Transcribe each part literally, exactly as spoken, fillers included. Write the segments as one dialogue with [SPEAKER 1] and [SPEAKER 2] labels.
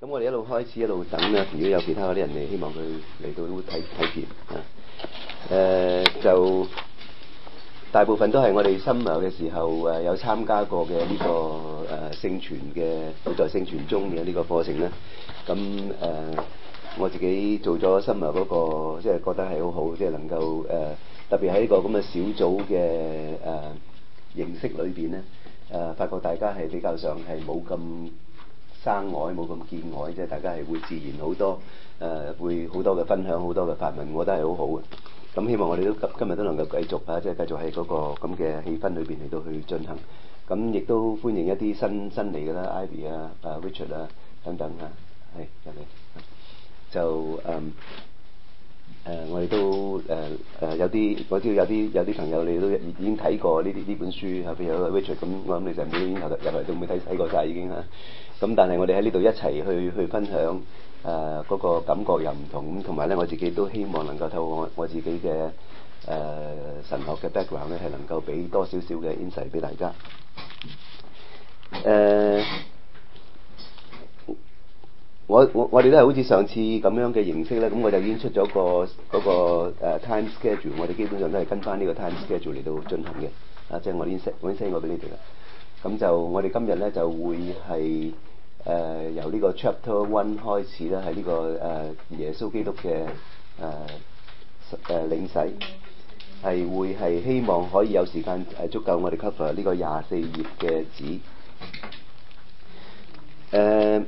[SPEAKER 1] 咁我哋一路開始一路等啦。如果有其他嗰啲人嚟，希望佢嚟到都會睇睇片啊。誒、呃、就大部分都係我哋summer嘅時候誒、呃、有參加過嘅呢、這個誒聖傳嘅，好在聖傳中嘅呢個課程咧。咁誒、呃、我自己做咗summer嗰個，即係覺得係好好，即係能夠誒、呃、特別喺呢個咁嘅小組嘅誒、呃、形式裏邊咧，誒、呃、發覺大家係比較上係冇咁生外冇咁見外，即係大家係會自然好多，誒、呃、會好多嘅分享，好多嘅發問，我覺得係好好嘅。咁希望我哋都今今日都能夠繼續啊，即係繼續喺嗰個咁嘅氣氛裏邊嚟到去進行。咁亦都歡迎一啲新新嚟嘅啦 ，Ivy 啊、啊 Richard 啊等等啊，係入嚟。就誒誒、呃，我哋都誒誒、呃、有啲，我知道有啲有啲朋友你都已經睇過呢啲呢本書，後邊有個 Richard，咁我諗你就每已經入入嚟都未睇睇過晒已經嚇。咁但係我哋喺呢度一齊去去分享誒嗰、呃那個感覺又唔同，咁同埋咧我自己都希望能夠透過我我自己嘅誒、呃、神學嘅 background 咧，係能夠俾多少少嘅 insight 俾大家。誒、呃，我我我哋都係好似上次咁樣嘅形式咧，咁我就已經出咗個嗰、那個、呃、time schedule，我哋基本上都係跟翻呢個 time schedule 嚟到進行嘅，啊，即係我已經 send 我已經 send 過俾你哋啦。咁就我哋今日咧就會係誒、呃、由呢個 chapter one 開始啦，喺呢、這個誒、呃、耶穌基督嘅誒誒領洗，係會係希望可以有時間誒足夠我哋 cover 呢個廿四頁嘅紙。誒、呃，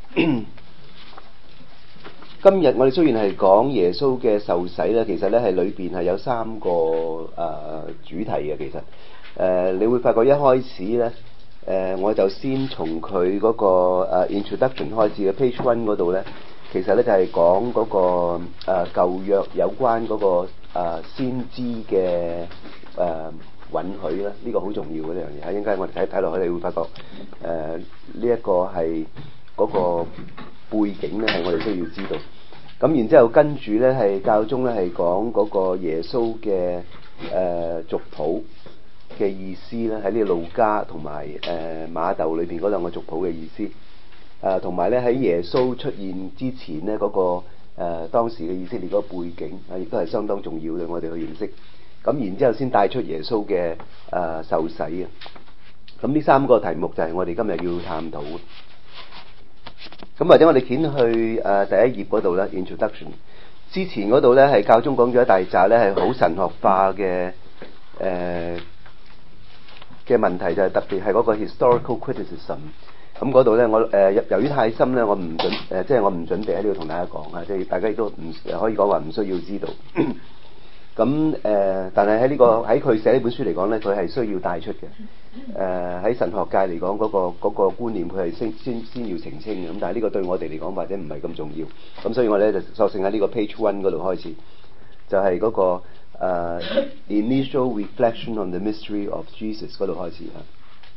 [SPEAKER 1] 今日我哋雖然係講耶穌嘅受洗咧，其實咧係裏邊係有三個誒、呃、主題嘅，其實。誒、呃，你會發覺一開始咧，誒、呃，我就先從佢嗰個、呃、introduction 開始嘅 page one 嗰度咧，其實咧就係講嗰個誒、呃、舊約有關嗰、那個、呃、先知嘅誒、呃、允許啦，呢、這個好重要嘅呢樣嘢。應該我哋睇睇落去，你會發覺誒呢一個係嗰個背景咧，係我哋需要知道。咁然之後跟住咧係教宗咧係講嗰個耶穌嘅誒族譜嘅意思咧，喺呢個路加同埋誒馬竇裏邊嗰兩個族譜嘅意思，誒同埋咧喺耶穌出現之前咧嗰、那個誒、呃、當時嘅以色列嗰個背景啊，亦都係相當重要嘅，我哋去認識。咁然之後先帶出耶穌嘅誒、呃、受洗啊。咁呢三個題目就係我哋今日要探討嘅。咁或者我哋掀去誒、呃、第一頁嗰度咧 ，introduction 之前嗰度咧係教宗講咗一大紮咧係好神學化嘅誒。呃嘅問題就係特別係嗰個 historical criticism，咁嗰度咧我誒、呃、由於太深咧，我唔準誒、呃、即係我唔準備喺呢度同大家講啊，即係大家亦都唔可以講話唔需要知道。咁誒、呃，但係喺呢個喺佢寫呢本書嚟講咧，佢係需要帶出嘅。誒、呃、喺神學界嚟講嗰個嗰、那個觀念，佢係先先先要澄清嘅。咁但係呢個對我哋嚟講或者唔係咁重要。咁所以我咧就索性喺呢個 page one 嗰度開始，就係、是、嗰、那個。誒、uh, initial reflection on the mystery of Jesus 嗰度開始啊，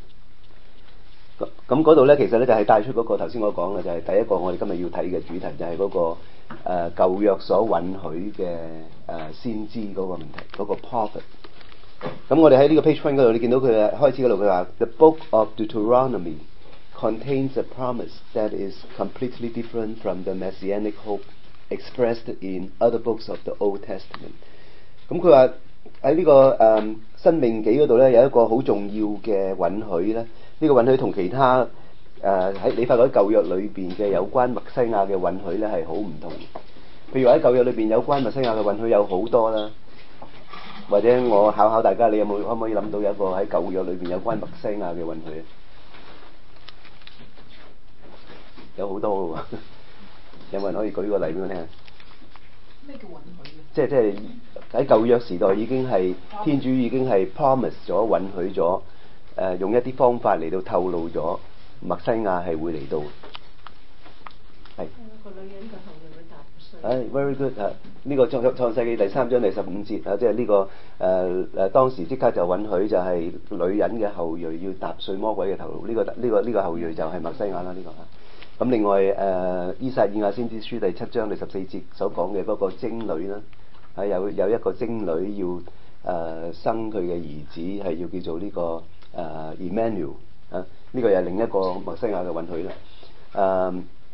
[SPEAKER 1] 咁嗰度咧其實咧就係帶出嗰個頭先我講嘅就係第一個我哋今日要睇嘅主題就係嗰、那個誒、uh, 舊約所允許嘅誒、uh, 先知嗰個問題嗰、那個 prophet。咁我哋喺呢個 page one 嗰度，你見到佢開始嗰度佢話 The book of Deuteronomy contains a promise that is completely different from the messianic hope expressed in other books of the Old Testament。咁佢話喺呢個誒、嗯、申命記嗰度咧有一個好重要嘅允許咧，呢、這個允許同其他誒喺、呃、你發覺喺舊約裏邊嘅有關默西亞嘅允許咧係好唔同。譬如話喺舊約裏邊有關默西亞嘅允許有好多啦，或者我考考大家，你有冇可唔可以諗到有一個喺舊約裏邊有關默西亞嘅允許？有好多嘅喎，有冇人可以舉個例俾我聽？
[SPEAKER 2] 咩叫允許？
[SPEAKER 1] 即係即係喺舊約時代已經係天主已經係 promise 咗允許咗誒、呃、用一啲方法嚟到透露咗默西亞係會嚟到。係。
[SPEAKER 2] 個女人嘅後裔會踏碎。
[SPEAKER 1] 誒、哎、very good 啊！呢、這個創創世記第三章第十五節啊，即係呢、這個誒誒、呃、當時即刻就允許就係女人嘅後裔要踏碎魔鬼嘅頭顱。呢、這個呢、這個呢、這個後裔就係默西亞啦，呢、這個啊。咁另外誒、呃《依撒意亞先知書》第七章第十四節所講嘅嗰個貞女啦，係有有一個貞女要誒、呃、生佢嘅兒子，係要叫做呢、這個誒、呃、Emmanuel 啊，呢、這個又係另一個默西亞嘅允許啦。誒、呃，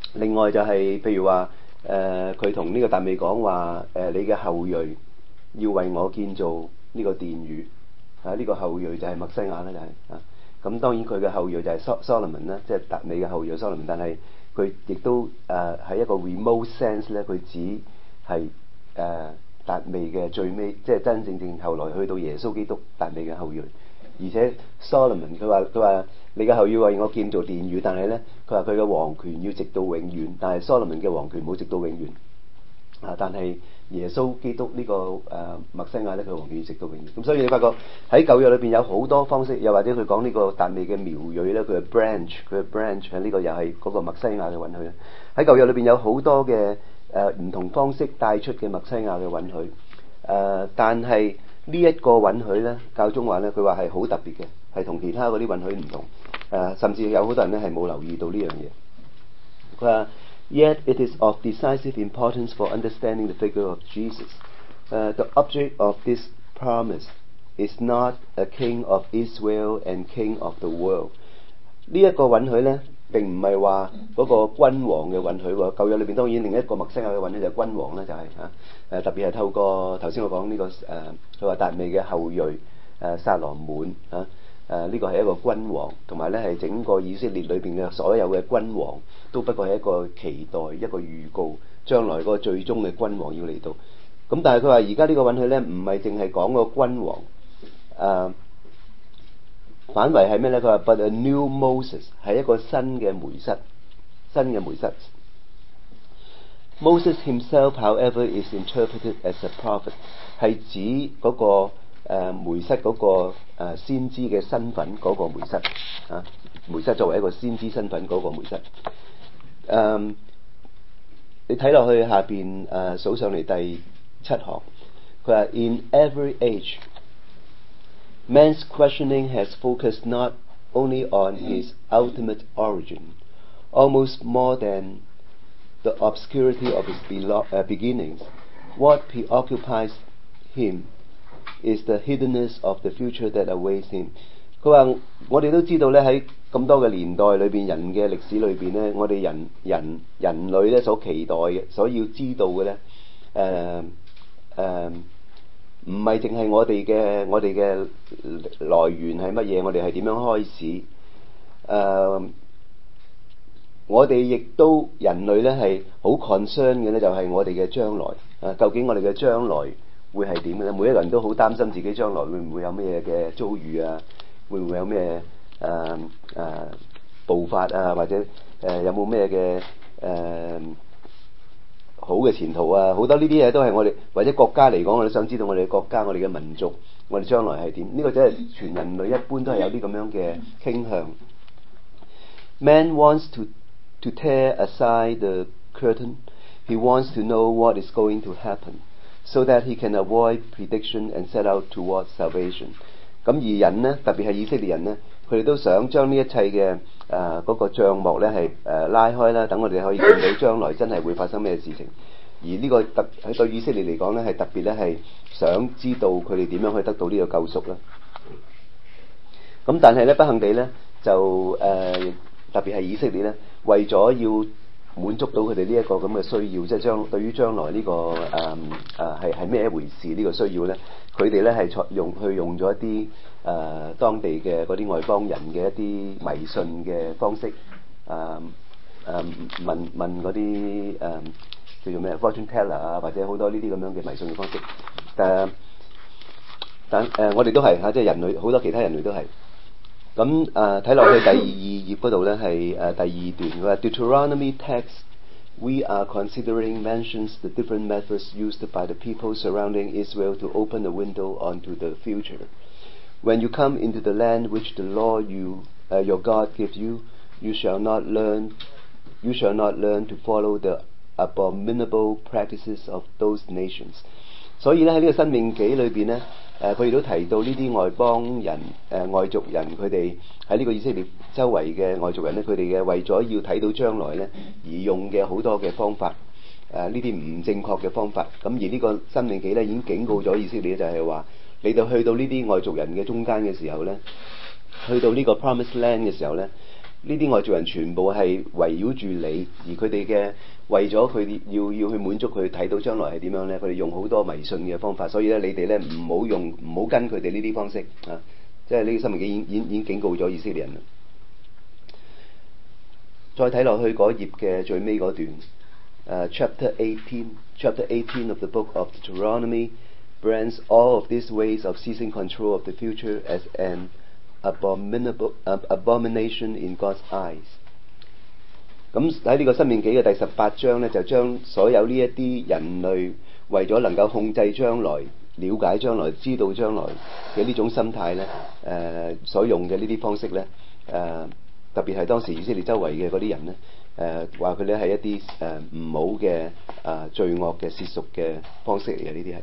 [SPEAKER 1] 另外就係、譬如話誒佢同呢個達味講話誒你嘅後裔要為我建造呢個殿宇啊，呢、這個後裔就係默西亞啦，就係、是、啊。咁當然佢嘅後裔就係 Solomon 啦，即係達味嘅後裔 Solomon， 但係佢亦都誒喺、呃、一個 remote sense 咧，佢只係誒達味嘅最尾，即係真正正後來去到耶穌基督達味嘅後裔。而且 Solomon 佢話佢話你嘅後裔為我建造殿宇，但係咧佢話佢嘅王權要直到永遠，但係 Solomon 嘅王權冇直到永遠啊，但係耶穌基督、這個呃、呢個誒默西亞咧，佢王權要直到永遠。咁所以你發覺喺舊約裏邊有好多方式，又或者佢講呢個達味嘅苗裔咧，佢嘅 branch 佢嘅 branch 呢個又係嗰個默西亞嘅允許咧。喺舊約裏邊有好多嘅誒唔同方式帶出嘅默西亞嘅允許誒、呃，但係呢一個允許咧，教宗話咧，佢話係好特別嘅，係同其他嗰啲允許唔同。誒、呃，甚至有好多人咧係冇留意到呢樣嘢。佢話 Yet it is of decisive importance for understanding the figure of Jesus. Uh, the object of this promise is not a king of Israel and king of the world. 呢一個允許咧，並唔係話嗰個君王嘅允許喎。舊約裏邊當然另一個默西亞嘅允許就係君王啦，就係嚇誒特別係透過頭先我講呢、這個誒，佢話達味嘅後裔誒、呃、撒羅滿嚇誒呢個係一個君王，同埋咧係整個以色列裏邊嘅所有嘅君王都不過係一個期待、一個預告，將來嗰個最終嘅君王要嚟到。咁但係佢話而家呢個允許咧，唔係淨係講個君王誒。呃反為係咩咧？佢話 But a new Moses 係一個新嘅梅瑟，新嘅梅瑟。Moses himself, however, is interpreted as a prophet， 係指嗰、那個誒、呃、梅瑟嗰、那個誒、呃、先知嘅身份嗰個梅瑟啊，梅瑟作為一個先知身份嗰個梅瑟。誒、嗯，你睇落去下邊誒、呃、數上嚟第七行，佢話 In every age。Man's questioning has focused not only on his ultimate origin, almost more than the obscurity of his belo- uh, beginnings. What preoccupies him is the hiddenness of the future that awaits him. 佢話：我哋都知道咧，喺咁多嘅年代裏邊，人嘅歷史裏邊咧，我哋人人人類咧所期待嘅、所要知道嘅咧，誒、呃、誒。呃唔係淨係我哋嘅我哋嘅來源係乜嘢，我哋係點樣開始？誒、呃，我哋亦都人類咧係好 concern 嘅咧，就係我哋嘅將來啊！究竟我哋嘅將來會係點嘅咧？每一個人都好擔心自己將來會唔會有咩嘅遭遇啊？會唔會有咩誒誒步伐啊？或者誒、呃、有冇咩嘅誒？好嘅前途啊！好多呢啲嘢都係我哋或者國家嚟講，我哋想知道我哋嘅國家、我哋嘅民族、我哋將來係點？呢、這個真係全人類一般都係有啲咁樣嘅傾向。Man wants to to tear aside the curtain. He wants to know what is going to happen, so that he can avoid prediction and set out towards salvation. 咁而人呢，特別係以色列人呢，佢哋都想將呢一切嘅誒嗰個帳幕咧係誒拉開啦，等我哋可以見到將來真係會發生咩事情。而呢個特喺對以色列嚟講咧，係特別咧係想知道佢哋點樣可以得到呢個救贖啦。咁但係咧不幸地咧就誒、呃、特別係以色列咧，為咗要滿足到佢哋呢一個咁嘅需要，即係將對於將來呢、這個誒誒係係咩一回事呢個需要咧，佢哋咧係採用去用咗一啲誒、呃、當地嘅嗰啲外邦人嘅一啲迷信嘅方式，誒、呃、誒、呃、問問嗰啲誒叫做咩 fortune teller 啊，或者好多呢啲咁樣嘅迷信嘅方式。誒、呃、但誒、呃、我哋都係嚇，即係人類好多其他人類都係。咁誒睇落去第二頁嗰度咧係誒第二段，佢話 Deuteronomy text we are considering mentions the different methods used by the people surrounding Israel to open a window onto the future. When you come into the land which the Lord you uh, your God gives you, you shall not learn you shall not learn to follow the abominable practices of those nations. 所以咧喺呢個申命記裏邊咧，誒佢哋都提到呢啲外邦人、誒、呃、外族人，佢哋喺呢個以色列周圍嘅外族人咧，佢哋嘅為咗要睇到將來咧而用嘅好多嘅方法，誒呢啲唔正確嘅方法。咁而呢個申命記咧已經警告咗以色列，就係話你哋去到呢啲外族人嘅中間嘅時候咧，去到呢個 Promised Land 嘅時候咧， 呢啲外族人全部係圍繞住你，而佢哋嘅為咗佢哋要要去滿足佢睇到將來係點樣咧，佢哋用好多迷信嘅方法，所以咧你哋咧唔好用唔好跟佢哋呢啲方式啊，即係呢個申命記已經已經已經警告咗以色列人啦。再睇落去嗰頁嘅最尾嗰段，誒、uh, chapter eighteen chapter eighteen of the book of Deuteronomy brands all of these ways of seizing control of the future as an abominable uh, abomination in God's eyes。咁喺呢個申命記嘅第十八章咧，就將所有呢一啲人類為咗能夠控制將來、了解將來、知道將來嘅呢種心態咧，誒、呃、所用嘅呢啲方式咧，誒、呃。特別係當時以色列周圍嘅嗰啲人咧，誒話佢哋係一啲誒唔好嘅誒、呃、罪惡嘅褻瀆嘅方式嚟嘅，呢啲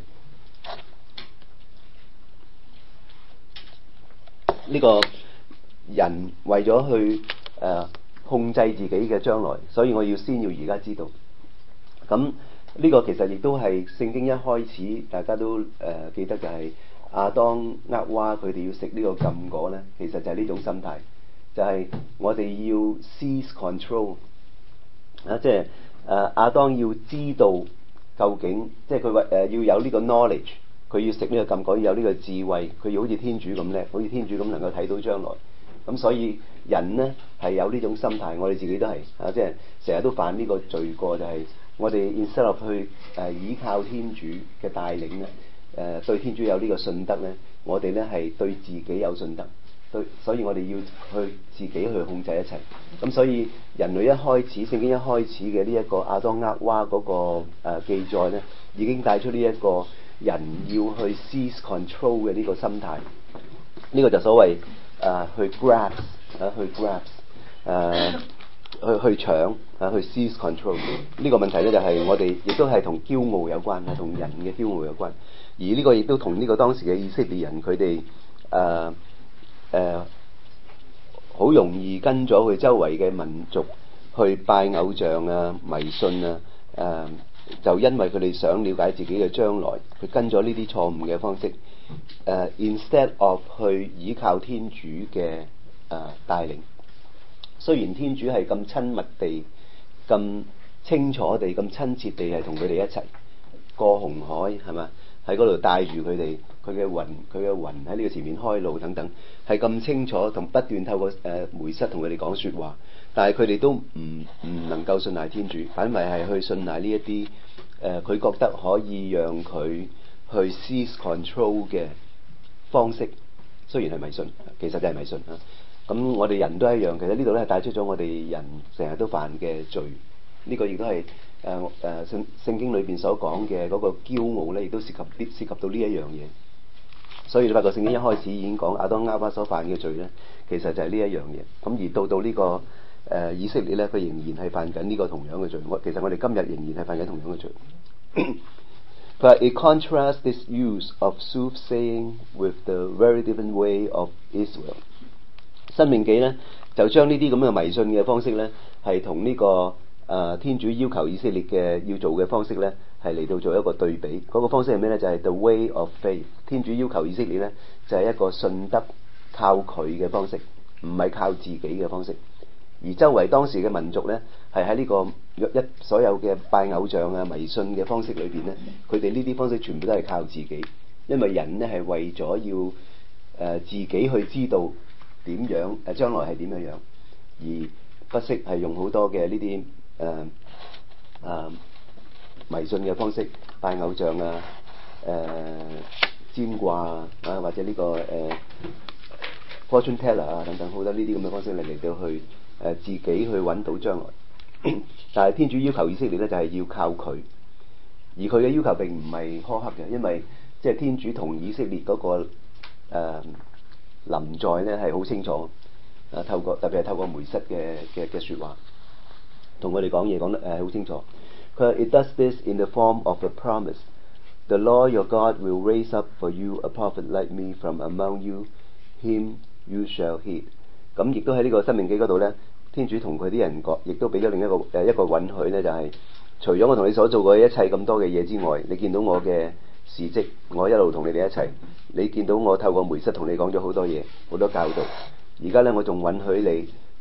[SPEAKER 1] 係呢個人為咗去誒、呃、控制自己嘅將來，所以我要先要而家知道。咁呢個其實亦都係聖經一開始大家都誒、呃、記得就係亞當厄娃佢哋要食呢個禁果咧，其實就係呢種心態。就係我哋要 seize control 啊，即係誒亞當要知道究竟，即係佢話誒要有呢個 knowledge， 佢要食呢個禁果，要有呢個智慧，佢要好似天主咁叻，好似天主咁能夠睇到將來。咁所以人呢係有呢種心態，我哋自己都係啊，即係成日都犯呢個罪過，就係、是、我哋 instead of 去誒、呃、依靠天主嘅帶領咧，誒、呃、對天主有呢個信德咧，我哋咧係對自己有信德。對，所以我哋要去自己去控制一切。咁所以人類一開始，聖經一開始嘅呢一個亞當厄娃嗰、那個誒、呃、記載咧，已經帶出呢一個人要去 seize control 嘅呢個心態。呢、這個就所謂誒、呃、去 grasp 啊，去 grasp 誒、呃、去去搶啊，去 seize control。呢個問題咧就係、是、我哋亦都係同驕傲有關，係同人嘅驕傲有關。而呢個亦都同呢個當時嘅以色列人佢哋誒。誒好、呃、容易跟咗佢周圍嘅民族去拜偶像啊、迷信啊，誒、呃、就因為佢哋想了解自己嘅將來，佢跟咗呢啲錯誤嘅方式，誒、呃、instead of 去依靠天主嘅誒帶領。雖然天主係咁親密地、咁清楚地、咁親切地係同佢哋一齊過紅海，係嘛？喺嗰度帶住佢哋，佢嘅雲，佢嘅雲喺呢個前面開路等等，係咁清楚同不斷透過誒、呃、梅瑟同佢哋講説話，但係佢哋都唔唔能夠信賴天主，反為係去信賴呢一啲誒佢覺得可以讓佢去 seize control 嘅方式，雖然係迷信，其實就係迷信啊。咁我哋人都一樣，其實呢度咧係帶出咗我哋人成日都犯嘅罪。呢個亦都係誒誒聖聖經裏邊所講嘅嗰個驕傲咧，亦都涉及啲涉及到呢一樣嘢。所以你發覺聖經一開始已經講亞當厄娃所犯嘅罪咧，其實就係呢一樣嘢。咁而到到呢、這個誒、呃、以色列咧，佢仍然係犯緊呢個同樣嘅罪。我其實我哋今日仍然係犯緊同樣嘅罪。But it contrasts this use of soothsaying with the very different way of Israel。申命記咧就將呢啲咁嘅迷信嘅方式咧，係同呢個。誒、呃、天主要求以色列嘅要做嘅方式咧，係嚟到做一個對比。嗰、那個方式係咩咧？就係、是、the way of faith。天主要求以色列咧，就係、是、一個信德靠佢嘅方式，唔係靠自己嘅方式。而周圍當時嘅民族咧，係喺呢個一所有嘅拜偶像啊、迷信嘅方式裏邊咧，佢哋呢啲方式全部都係靠自己，因為人咧係為咗要誒、呃、自己去知道點樣誒將來係點樣樣，而不惜係用好多嘅呢啲。誒誒、呃呃、迷信嘅方式，拜偶像啊、誒、呃、占卦啊，啊或者呢、這個誒、呃、fortune teller 啊等等，好多呢啲咁嘅方式嚟嚟到去誒、呃、自己去揾到將來。但係天主要求以色列咧，就係、是、要靠佢，而佢嘅要求並唔係苛刻嘅，因為即係天主同以色列嗰、那個誒、呃、臨在咧係好清楚，啊透過特別係透過梅瑟嘅嘅嘅説話。同我哋講嘢講得誒好清楚。佢話 It does this in the form of a promise. The Lord your God will raise up for you a prophet like me from among you. Him you shall heed。咁亦都喺呢個申命記嗰度咧，天主同佢啲人講，亦都俾咗另一個誒一個允許咧，就係、是、除咗我同你所做過一切咁多嘅嘢之外，你見到我嘅事蹟，我一路同你哋一齊。你見到我透過梅瑟同你講咗好多嘢，好多教導。而家咧，我仲允許你。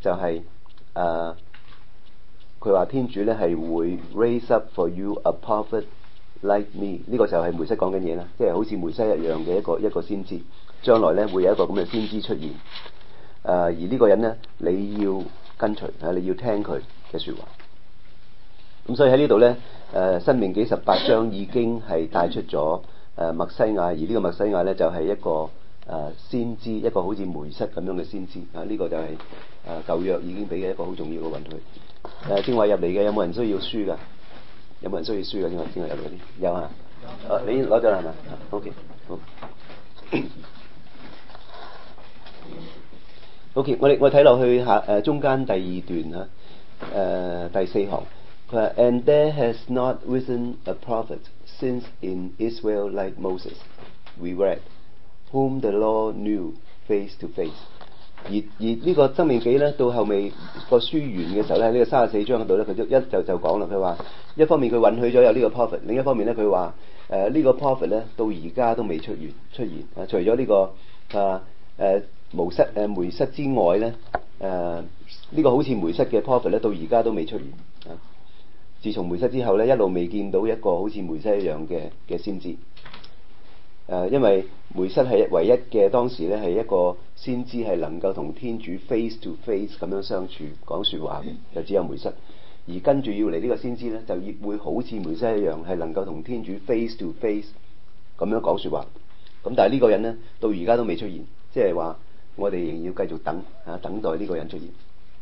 [SPEAKER 1] 就係誒佢話天主咧係會 raise up for you a prophet like me， 呢個就係梅瑟講緊嘢啦，即係好似梅瑟一樣嘅一個一個先知，將來咧會有一個咁嘅先知出現。誒、呃、而呢個人咧你要跟隨啊，你要聽佢嘅説話。咁所以喺呢度咧，誒、呃《申命記》十八章已經係帶出咗誒默西亞，而呢個默西亞咧就係、是、一個誒、呃、先知，一個好似梅瑟咁樣嘅先知啊。呢、這個就係、是、誒、呃、舊約已經俾嘅一個好重要嘅允許。誒正話入嚟嘅有冇人需要書㗎？有冇人需要書㗎？正話正話入嚟嗰啲有啊。誒你攞咗啦係咪 ？OK 好。OK， 我哋我睇落去下誒、呃、中間第二段嚇誒、呃、第四行，佢話 And there has not risen a prophet since in Israel like Moses, we read, whom the Lord knew face to face。而而呢個申命記咧，到後尾個書完嘅時候咧，呢、這個三十四章嗰度咧，佢就一就就講啦。佢話一方面佢允許咗有呢個 prophet， 另一方面咧佢話誒呢個 prophet 咧到而家都未出現出現啊，除咗呢、這個啊誒梅瑟誒梅瑟之外咧，誒、呃、呢、這個好似梅瑟嘅 prophet 咧到而家都未出現啊。自從梅瑟之後咧，一路未見到一個好似梅瑟一樣嘅嘅先知。誒、呃，因為梅瑟係唯一嘅當時咧係一個先知係能夠同天主 face to face 咁樣相處講説話嘅，就只有梅瑟。而跟住要嚟呢個先知咧，就亦會好似梅瑟一樣係能夠同天主 face to face 咁樣講説話。咁但係呢個人咧到而家都未出現，即係話我哋仍然要繼續等啊，等待呢個人出現。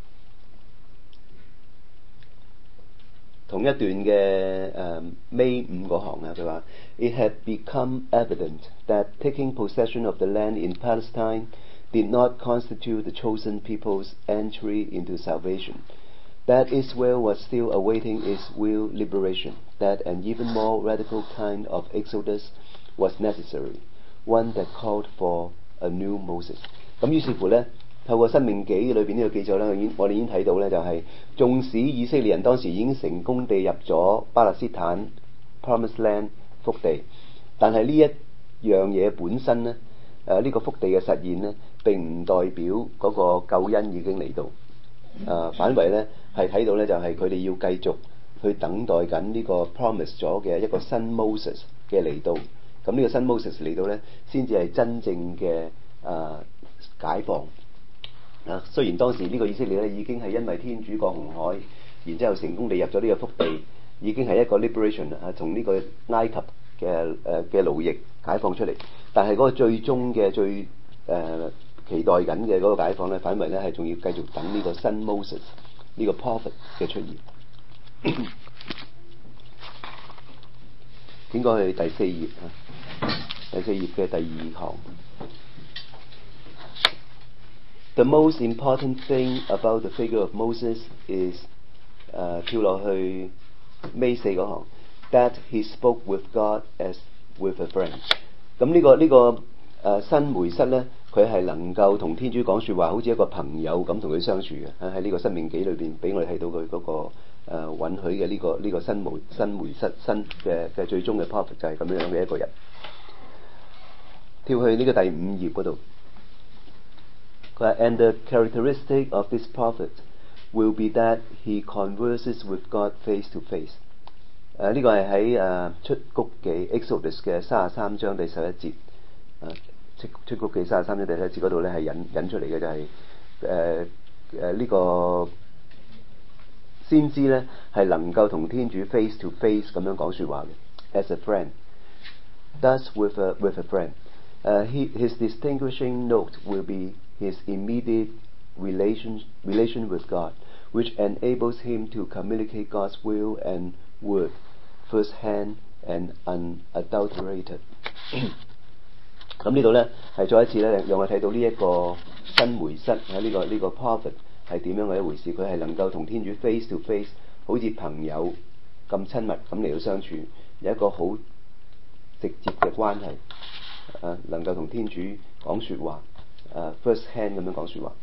[SPEAKER 1] 同一段嘅誒尾五嗰行啊，佢話 It had become evident that taking possession of the land in Palestine did not constitute the chosen people's entry into salvation, that Israel was still awaiting its real liberation, that an even more radical kind of exodus was necessary, one that called for a new Moses。 咁於是乎咧，透過《申命記》裏邊呢個記載咧，我已經我哋已經睇到咧，就係、是、縱使以色列人當時已經成功地入咗巴勒斯坦 Promised Land 福地，但係呢一樣嘢本身咧，誒、呃、呢、這個福地嘅實現咧，並唔代表嗰個救恩已經嚟到，誒、呃、反為咧係睇到咧就係佢哋要繼續去等待緊呢個 promise 咗嘅一個新 Moses 嘅嚟到，咁呢個新 Moses 嚟到咧，先至係真正嘅誒、呃、解放。啊，雖然當時呢個以色列咧已經係因為天主過紅海，然之後成功地入咗呢個福地，已經係一個 liberation 啊，從呢個埃及嘅誒嘅奴役解放出嚟。但係嗰個最終嘅最誒、呃、期待緊嘅嗰個解放咧，反為咧係仲要繼續等呢個新 Moses 呢個 prophet 嘅出現。應該係第四頁啊，第四頁嘅第二行。The most important thing about the figure of Moses is 誒、uh, 跳落去尾四嗰行 ，that he spoke with God as with a friend。咁呢、這個呢、這個誒、呃、新梅瑟咧，佢係能夠同天主講説話，好似一個朋友咁同佢相處嘅。喺呢個申命記裏邊，俾我哋睇到佢嗰、那個誒、呃、允許嘅呢、這個呢、這個新梅新梅瑟新嘅嘅最終嘅 prophet 就係咁樣嘅一個人。跳去呢個第五頁嗰度。And the characteristic of this prophet will be that he converses with God face to face。誒、呃、呢、這個係喺誒出谷記 Exodus 嘅三十三章第十一節。誒、呃、出出谷記三十三章第十一節嗰度咧係引引出嚟嘅就係誒誒呢個先知咧係能夠同天主 face to face 咁樣講説話嘅 ，as a friend。Thus with a with a friend， 誒、uh, he his distinguishing note will be his immediate relation relation with God, which enables him to communicate God's will and word first-hand and unadulterated。咁呢度咧係再一次咧，讓我睇到呢一個新梅瑟喺呢個呢、這個 prophet 係點樣嘅一回事。佢係能夠同天主 face to face， 好似朋友咁親密咁嚟到相處，有一個好直接嘅關係。誒、啊，能夠同天主講説話。誒、uh, first hand 咁樣講説話，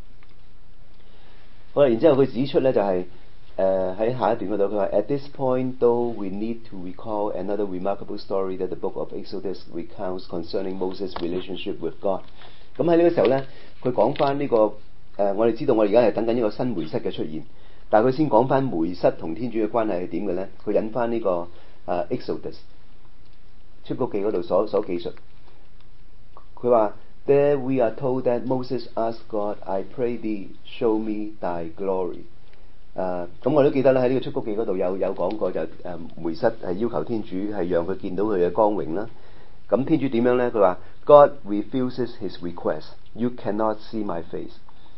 [SPEAKER 1] 好啦，然之後佢指出咧就係誒喺下一段嗰度，佢話 At this point, though we need to recall another remarkable story that the book of Exodus recounts concerning Moses' relationship with God。咁喺呢個時候咧，佢講翻呢個誒，我哋知道我哋而家係等緊一個新梅瑟嘅出現，但係佢先講翻梅瑟同天主嘅關係係點嘅咧？佢引翻呢、這個誒、uh, Exodus 出谷記嗰度所所記述，佢話 There we are told that Moses asked God, I pray thee, show me thy glory。誒、uh, 咁我都記得咧喺呢個出谷記嗰度有有講過就誒、uh, 梅瑟係要求天主係讓佢見到佢嘅光榮啦。咁天主點樣咧？佢話 God refuses his request. You cannot see my face.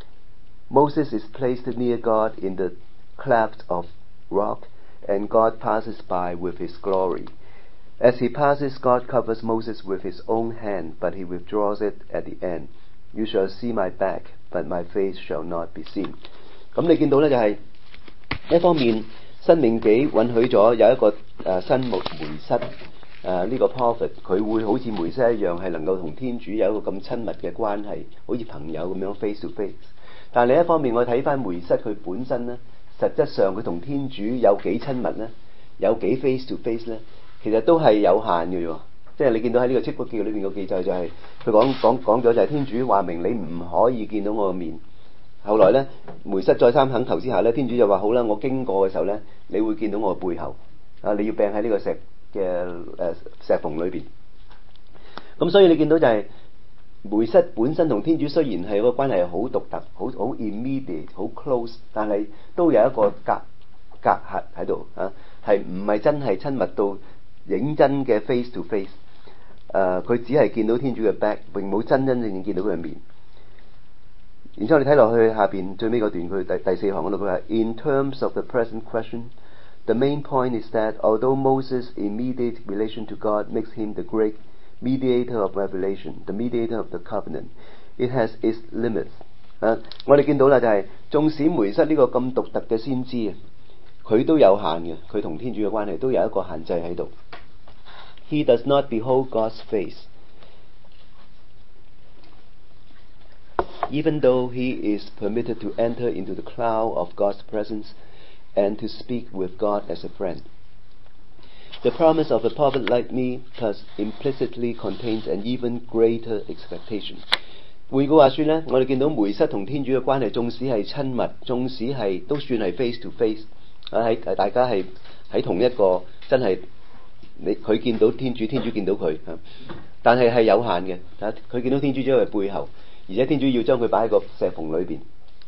[SPEAKER 1] Moses is placed near God in the cleft of rock, and God passes by with his glory. As he passes, God covers Moses with his own hand, but he withdraws it at the end. You shall see my back, but my face shall not be seen. 咁你見到咧就係、是、一方面，申命紀允許咗有一個誒、呃、新梅瑟。誒、uh, 呢個 prophet 佢會好似梅瑟一樣係能夠同天主有一個咁親密嘅關係，好似朋友咁樣 face to face。但係另一方面，我睇翻梅瑟佢本身咧，實質上佢同天主有幾親密咧，有幾 face to face 咧，其實都係有限嘅喎。即係你見到喺呢個出谷記裏邊個記載就係佢講講講咗就係天主話明你唔可以見到我個面。後來咧，梅瑟再三懇求之下咧，天主就話好啦，我經過嘅時候咧，你會見到我背後啊，你要病喺呢個石嘅誒石縫裏邊，咁所以你見到就係、是、梅瑟本身同天主雖然係個關係好獨特、好好 immediate、好 close， 但係都有一個隔隔閡喺度啊，係唔係真係親密到認真嘅 face to face？ 誒、呃，佢只係見到天主嘅 back， 並冇真真正正見到佢嘅面。然之後你睇落去下邊最尾嗰段，佢第第四行嗰度佢話 ：In terms of the present question。The main point is that although Moses' immediate relation to God makes him the great mediator of revelation, the mediator of the covenant, it has its limits. 啊，我哋見到啦，就係、是、縱使梅瑟呢個咁獨特嘅先知啊，佢都有限嘅，佢同天主嘅關係都有一個限制喺度。He does not behold God's face, even though he is permitted to enter into the cloud of God's presence.And to speak with God as a friend. The promise of a prophet like me thus implicitly contains an even greater expectation. 換句話說咧，我哋見到梅瑟同天主嘅關係，縱使係親密，縱使係都算係 face to face， 啊喺大家係喺同一個真係你佢見到天主，天主見到佢，但係係有限嘅。啊，佢見到天主只係背後，而且天主要將佢擺喺個石縫裏邊。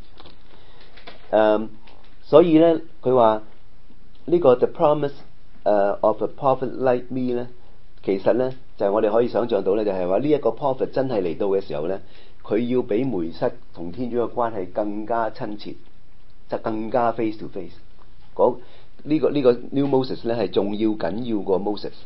[SPEAKER 1] 誒、um,。所以咧，佢話呢個 the promise 誒、uh, of a prophet like me 咧，其實咧就係、是、我哋可以想像到咧，就係話呢一個 prophet 真係嚟到嘅時候咧，佢要比梅瑟同天主嘅關係更加親切，就更加 face to face。講、這個這個、呢個呢個 New Moses 咧係仲要緊要過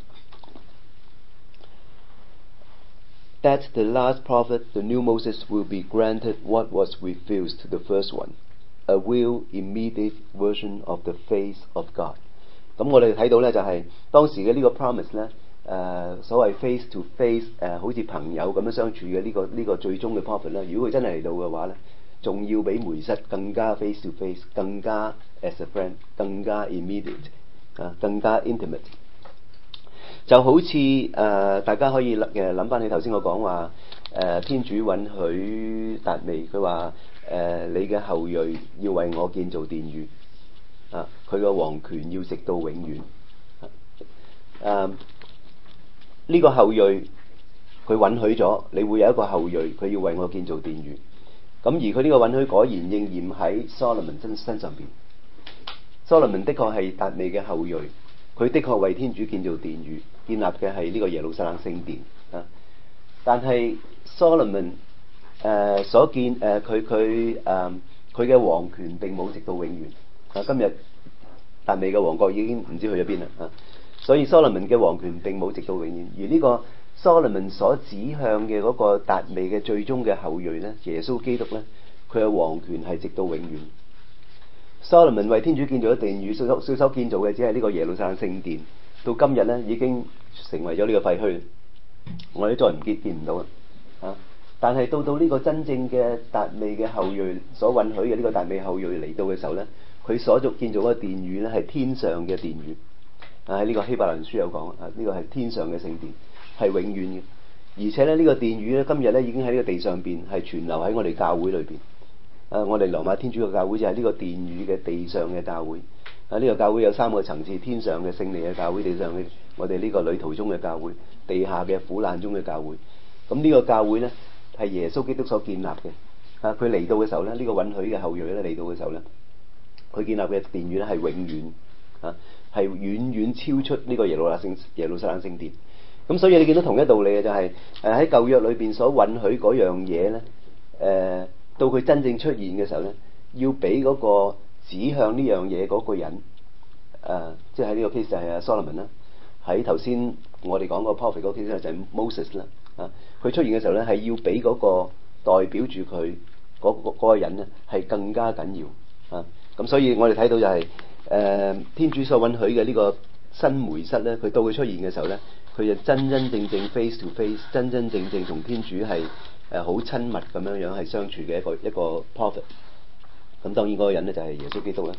[SPEAKER 1] Moses。That the last prophet, the new Moses, will be granted what was refused to the first one.A real immediate version of the face of God。 咁我哋睇到咧就係、是、當時嘅呢個 promise 咧，誒、呃、所謂 face to face 誒、呃、好似朋友咁樣相處嘅呢、這個呢、這個最終嘅 prophet 咧，如果佢真係嚟到嘅話咧，仲要比梅瑟更加 face to face， 更加 as a friend， 更加 immediate 啊，更加 intimate。就好似誒、呃、大家可以誒諗翻起頭先我講話誒天主允許達味，佢話。誒、呃，你嘅後裔要為我建造殿宇，啊，佢嘅王權要直到永遠。誒、啊，呢、這個後裔佢允許咗，你會有一個後裔，佢要為我建造殿宇。咁而佢呢個允許果然應驗喺 Solomon 身身上邊。Solomon 的確係達味嘅後裔，佢的確為天主建造殿宇，建立嘅係呢個耶路撒冷聖殿。啊，但係 Solomon。誒、呃、所見誒佢佢誒佢嘅王權並冇直到永遠啊！今日達味嘅王國已經唔知去咗邊啦啊！所以 Solomon 嘅王權並冇直到永遠，而呢個 Solomon 所指向嘅嗰個達味嘅最終嘅後裔咧，耶穌基督咧，佢嘅王權係直到永遠。Solomon 為天主建造咗殿宇，所所所建造嘅只係呢個耶路撒冷聖殿，到今日咧已經成為咗呢個廢墟，我哋再唔見見唔到啦啊！但係到到呢個真正嘅達味嘅後裔所允許嘅呢個達味後裔嚟到嘅時候咧，佢所建建造嗰個殿宇咧係天上嘅殿宇，啊喺呢個希伯來書有講啊，呢個係天上嘅聖殿，係永遠嘅，而且咧呢個殿宇咧今日咧已經喺呢個地上邊係存留喺我哋教會裏邊， 啊，我哋羅馬天主嘅教會就係呢個殿宇嘅地上嘅教會。啊，呢、這個教會有三個層次：天上嘅勝利嘅教會，地上嘅我哋呢個旅途中嘅教會，地下嘅苦難中嘅教會。咁呢個教會咧係耶穌基督所建立嘅。啊，佢嚟到嘅時候咧，呢、這個允許嘅後裔咧嚟到嘅時候咧，佢建立嘅殿宇咧係永遠啊，係遠遠超出呢個耶路撒聖耶路撒冷聖殿。咁所以你見到同一道理嘅就係誒喺舊約裏邊所允許嗰樣嘢咧，誒、呃、到佢真正出現嘅時候咧，要俾嗰個指向呢樣嘢嗰個人，誒、呃、即係喺呢個 case 就係阿 Solomon 啦。喺頭先我哋講個 prophet 嗰個 case 就係 Moses 啦。啊，佢出現嘅時候咧係要俾嗰個代表住佢嗰個嗰個人咧係更加緊要啊。咁所以我哋睇到就係、是、誒、呃、天主所允許嘅呢個新梅瑟咧，佢到佢出現嘅時候咧，佢就真真正正 face to face， 真真正正同天主係誒好親密咁樣樣係相處嘅一個一個 prophet。咁當然嗰個人咧就係耶穌基督啦。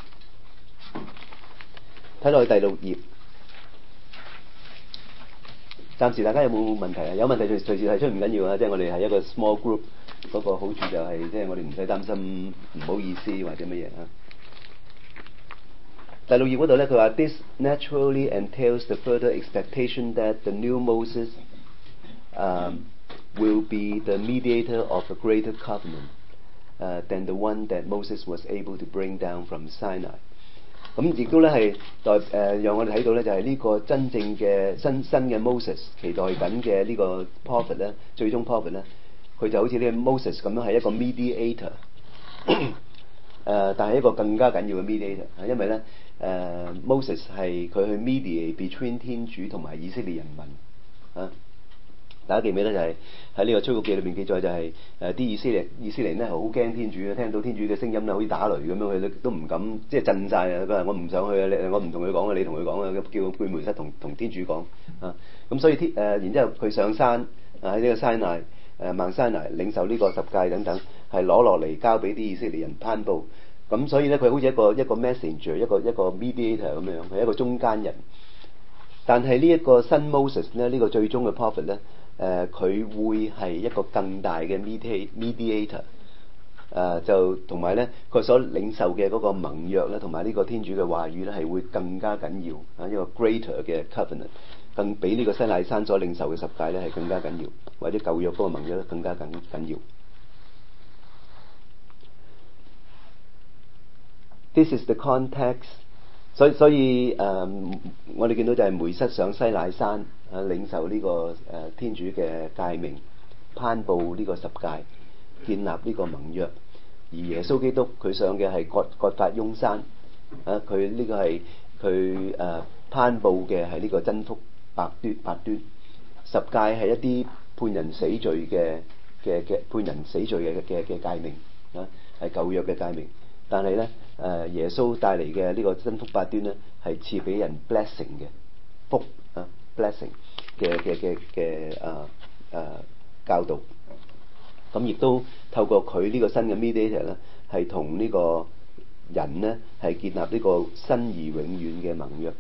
[SPEAKER 1] 睇落去第六頁，暫時大家有冇問題啊？有問題就隨時提出，唔緊要啊。即係我哋係一個 small group，嗰個好處就係即係我哋唔使擔心唔好意思或者乜嘢啊。第六頁嗰度咧，佢話 This naturally entails the further expectation that the new Moses um, will be the mediator of a greater covenant uh, than the one that Moses was able to bring down from Sinai。咁亦都咧係代誒、呃，讓我哋睇到咧就係、是、呢個真正嘅新新嘅 Moses 期待緊嘅呢個 prophet 咧，最終 prophet 咧，佢就好似呢個 Moses 咁樣係一個 mediator。誒、呃，但係一個更加緊要嘅 mediator，因為咧誒、呃、Moses 係佢去 mediate between 天主同埋以色列人民啊。大家記唔記得就係喺呢個出谷記裏邊記載就係誒啲以色列以色列人咧係好驚天主嘅，聽到天主嘅聲音咧好似打雷咁樣，佢都唔敢即係震晒啊！佢話我唔想去啊，我唔同佢講啊，你同佢講啊，叫貝梅瑟同同天主講啊。咁所以天誒、呃，然之後佢上山啊喺呢個西奈誒孟西奈領受呢個十誡等等，係攞落嚟交俾啲以色列人頒布。咁所以咧佢好似一個一個 messenger， 一個一個 mediator 咁樣，係一個中間人。但係呢一個新 Moses 咧，呢、這個最終嘅 prophet 咧。誒佢、呃、會係一個更大嘅 mediator，誒、呃、就同埋咧佢所領受嘅嗰個盟約咧，同埋呢個天主嘅話語咧係會更加緊要啊！一個 greater 嘅 covenant， 更比呢個西乃山所領受嘅十誡咧係更加緊要，或者舊約嗰個盟約咧更加緊緊要。This is the context。所以所以誒、呃，我哋見到就係梅瑟上西乃山啊，領受呢、這個誒、呃、天主嘅誡命，頒布呢個十誡，建立呢個盟約。而耶穌基督佢上嘅係葛葛法翁山啊，佢呢個係佢誒頒布嘅係呢個真福八端八端。十誡係一啲判人死罪嘅嘅嘅判人死罪嘅嘅嘅誡命啊，係舊約嘅誡命。但係咧，誒耶穌帶嚟嘅呢個真福八端咧，係賜俾人 blessing 嘅福啊 blessing 嘅嘅嘅嘅誒誒教導。咁亦都透過佢呢個新嘅 mediator 咧，係同呢個人咧係建立呢個新而永遠嘅盟約。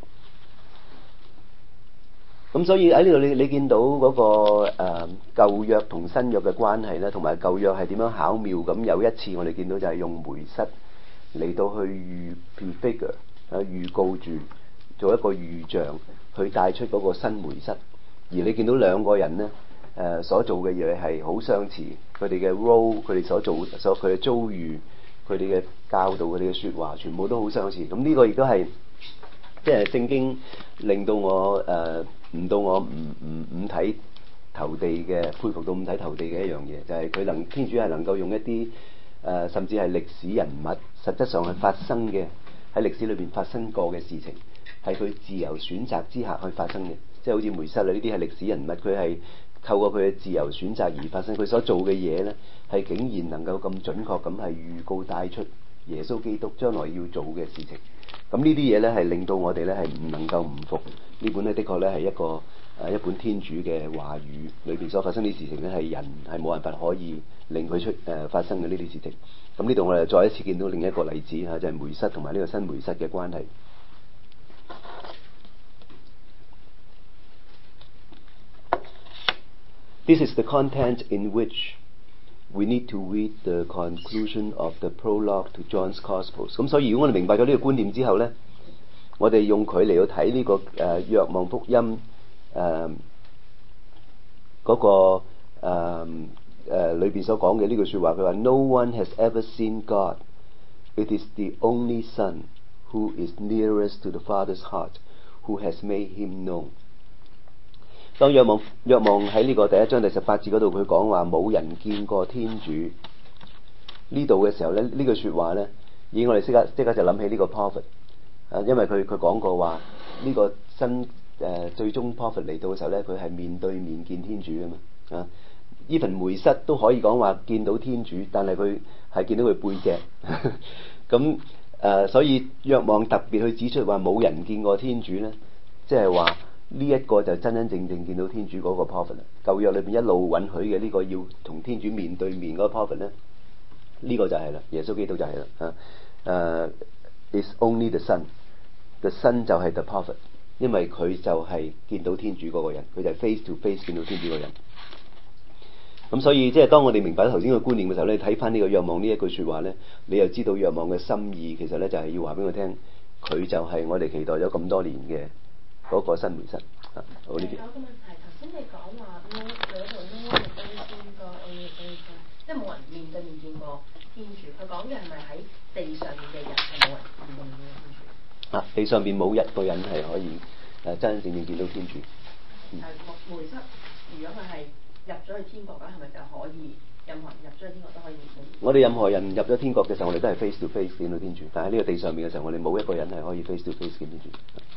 [SPEAKER 1] 咁所以喺呢度你你見到嗰、那個誒、呃、舊約同新約嘅關係咧，同埋舊約係點樣巧妙咁？有一次我哋見到就係用梅瑟嚟到去預 prefigure 啊預告住做一個預象，去帶出嗰個新梅瑟。而你見到兩個人咧誒、呃、所做嘅嘢係好相似，佢哋嘅 role， 佢哋所做所佢嘅遭遇，佢哋嘅教導，佢哋嘅説話，全部都好相似。咁呢個亦都係即係聖經令到我誒唔到我唔唔五體投地嘅佩服到五體投地嘅一樣嘢，就係、是、佢能天主係能夠用一啲誒、呃、甚至係歷史人物，實質上係發生嘅喺歷史裏邊發生過嘅事情，係佢自由選擇之下去發生嘅。即係好似梅瑟呢啲係歷史人物，佢係透過佢嘅自由選擇而發生，佢所做嘅嘢咧係竟然能夠咁準確咁係預告帶出耶穌基督將來要做嘅事情。咁呢啲嘢咧係令到我哋咧係唔能夠唔服呢本咧，的確咧係一個誒、呃、一本天主嘅話語裏邊所發生啲事情咧，係人係冇辦法可以令佢出誒、呃、發生嘅呢啲事情。咁呢度我哋再一次見到另一個例子嚇，就係、是、梅瑟同埋呢個新梅瑟嘅關係。This is the content in which we need to read the conclusion of the prologue to John's Gospels。咁所以如果我哋明白咗呢個觀念之後咧，我哋用佢嚟到睇呢個誒若望福音誒嗰、那個誒誒裏邊所講嘅呢句説話，佢話 No one has ever seen God. It is the only Son who is nearest to the Father's heart, who has made him known。當若望若望喺呢個第一章第十八節嗰度，佢講話冇人見過天主呢度嘅時候咧，呢句説話咧，以我哋即刻即刻就諗起呢個 prophet 啊，因為佢佢講過話呢個新誒、呃、最終 prophet 嚟到嘅時候咧，佢係面對面見天主啊嘛啊。even 梅瑟都可以講話見到天主，但係佢係見到佢背脊咁誒、呃，所以若望特別去指出話冇人見過天主咧，即係話呢一個就真真正正見到天主嗰個 prophet 啦。舊約裏邊一路允許嘅呢個要同天主面對面嗰個 prophet 咧，呢、這個就係啦，耶穌基督就係啦嚇誒。Is only the Son，the Son 就係 the prophet， 因為佢就係見到天主嗰個人，佢就係 face to face 見到天主嗰個人。咁所以即係當我哋明白頭先個觀念嘅時候咧，睇翻呢個若望呢一句説話咧，你又知道若望嘅心意其實咧就係、是、要話俾我聽，佢就係我哋期待咗咁多年嘅嗰個新梅瑟啊。好呢啲。
[SPEAKER 3] 有個問題，頭先你講話 no 佢嗰度 no 嘅真先個 A A 即係冇人面對面見過天主。佢講嘅係咪喺地上面嘅人係冇人面對面見到天主？
[SPEAKER 1] 啊，地上邊冇一個人係可以誒真真正正見到天主。
[SPEAKER 3] 係梅梅瑟，如果佢係入咗去天國嘅，係咪就可以任何人入咗去天國都可以見到？我哋任何人入咗天國嘅時候，我哋都係 face to face 見到天主。但係呢個地上面嘅時候，我哋冇一個人係可以 face to face 見天主。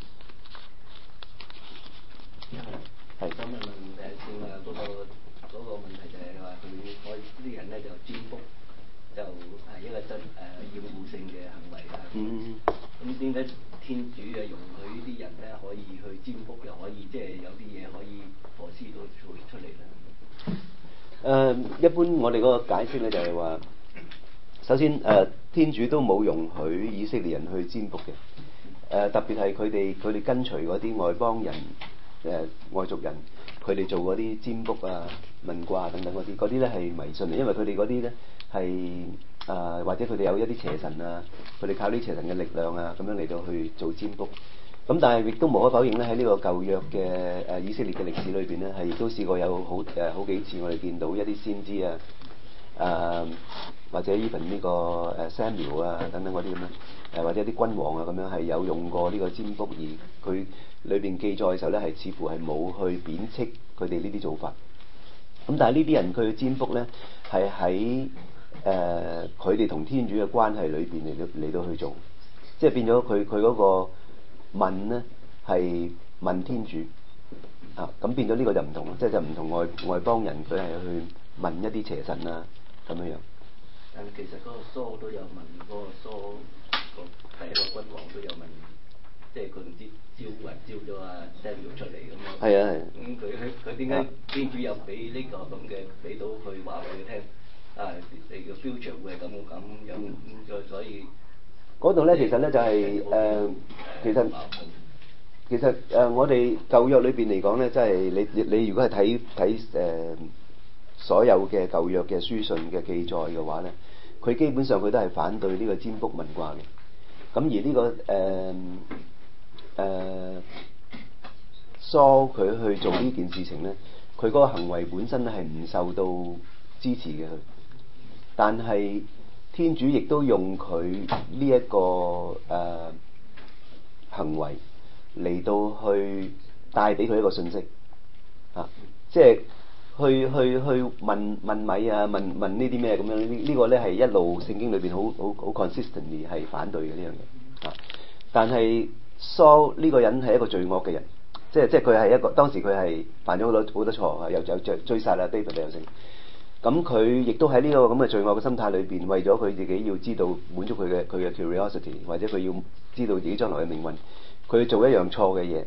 [SPEAKER 3] 係。
[SPEAKER 4] 咁問誒正話嗰個嗰個問題就係話佢可以啲人咧就占卜，就係一個真誒厭惡性嘅行為啦。嗯。咁點解天主啊容許呢啲人咧可以去占卜，又可以即係有啲嘢可以破施到出出嚟咧？
[SPEAKER 1] 誒、呃，一般我哋嗰個解釋咧就係話，首先誒、呃、天主都冇容許以色列人去占卜嘅。誒、呃、特別係佢哋佢哋跟隨嗰啲外邦人誒、呃、外族人，佢哋做嗰啲占卜啊、問卦等等嗰啲，嗰啲咧係迷信嚟，因為佢哋嗰啲咧係誒或者佢哋有一啲邪神啊，佢哋靠啲邪神嘅力量啊，咁樣嚟到去做占卜。咁但係亦都無可否認咧，喺呢個舊約嘅誒以色列嘅歷史裏邊咧，係亦都試過有好誒好幾次我哋見到一啲先知啊，誒、呃、或者 even 呢個誒 Samuel 啊等等嗰啲咁樣，誒或者啲君王啊咁樣係有用過呢個占卜，而佢裏邊記載嘅時候咧係似乎係冇去貶斥佢哋呢啲做法。咁但係呢啲人佢占卜咧係喺誒佢哋同天主嘅關係裏邊嚟到嚟到去做，即係變咗佢佢嗰個問咧係問天主啊，咁變咗呢個就唔同，即係就唔同外外邦人佢係去問一啲邪神啊咁樣樣。
[SPEAKER 4] 但其實嗰個蘇都有問，嗰、那個蘇個第一個君王都有問，即係佢唔知招魂招咗啊 Samuel 出嚟咁樣。
[SPEAKER 1] 係啊係。咁
[SPEAKER 4] 佢佢佢點解天主又俾呢個咁嘅俾到佢話俾佢聽啊？你嘅 future 會係咁咁樣咁，所、嗯、所以。
[SPEAKER 1] 嗰度咧，其實咧就係、是、誒、呃，其實其實誒、呃，我哋舊約裏邊嚟講咧，即係你你如果係睇睇誒所有嘅舊約嘅書信嘅記載嘅話咧，佢基本上佢都係反對呢個占卜問卦嘅。咁而呢、這個誒誒蘇佢去做呢件事情咧，佢嗰個行為本身咧係唔受到支持嘅，佢，但係。天主亦都用佢呢一個誒、呃、行為嚟到去帶俾佢一個信息啊，即係去去去問問米啊，問問呢啲咩咁樣？呢、這、呢個咧係一路聖經裏邊好好好 consistently 係反對嘅呢樣嘢啊。但係蘇呢個人係一個罪惡嘅人，即係即係佢係一個當時佢係犯咗好多好多錯啊，又又追追殺啊 David 又成。咁佢亦都喺呢個咁嘅罪惡嘅心態裏邊，為咗佢自己要知道滿足佢嘅佢嘅 curiosity， 或者佢要知道自己將來嘅命運，佢做一樣錯嘅嘢。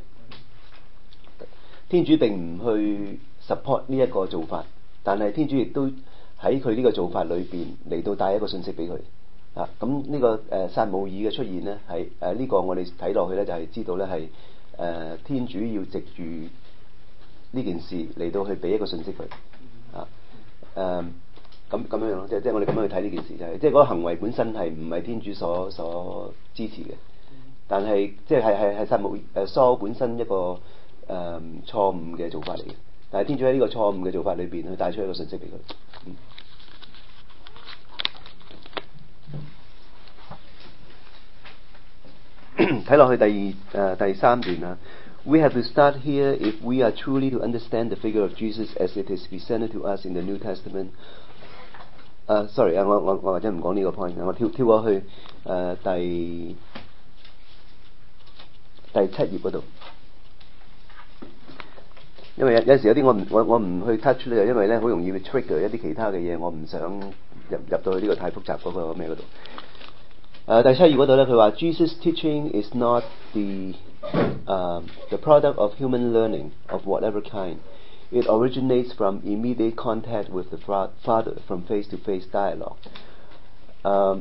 [SPEAKER 1] 天主並唔去 support 呢一個做法，但係天主亦都喺佢呢個做法裏邊嚟到帶一個信息俾佢啊。咁呢、這個誒、呃、撒母耳嘅出現咧，係誒呢個我哋睇落去咧就係、是、知道咧係誒天主要藉住呢件事嚟到去俾一個信息佢啊。誒、呃， 咁咁樣樣咯，即係即係我哋咁樣去睇呢件事就係、是，即係嗰個行為本身係唔係天主所所支持嘅，但係即係係係係撒母誒疏本身一個誒、呃、錯誤嘅做法嚟嘅，但係天主喺呢個錯誤嘅做法裏邊去帶出一個信息俾佢。嗯睇落去第二誒、呃、第三段啦。We have to start here if we are truly to understand the figure of Jesus as it is presented to us in the New Testament. 誒、uh, ，sorry 啊，我我我或者唔講呢個 point，我跳跳過去誒、呃、第第七頁嗰度，因為有有時有啲我唔我我唔去 touch 咧，因為咧好容易會 trigger 一啲其他嘅嘢，我唔想入入到去呢個太複雜嗰個咩嗰度。誒、uh, 第七頁嗰度咧，佢話 Jesus' teaching is not the、uh, the product of human learning of whatever kind. It originates from immediate contact with the Father, from face-to-face dialogue. Um,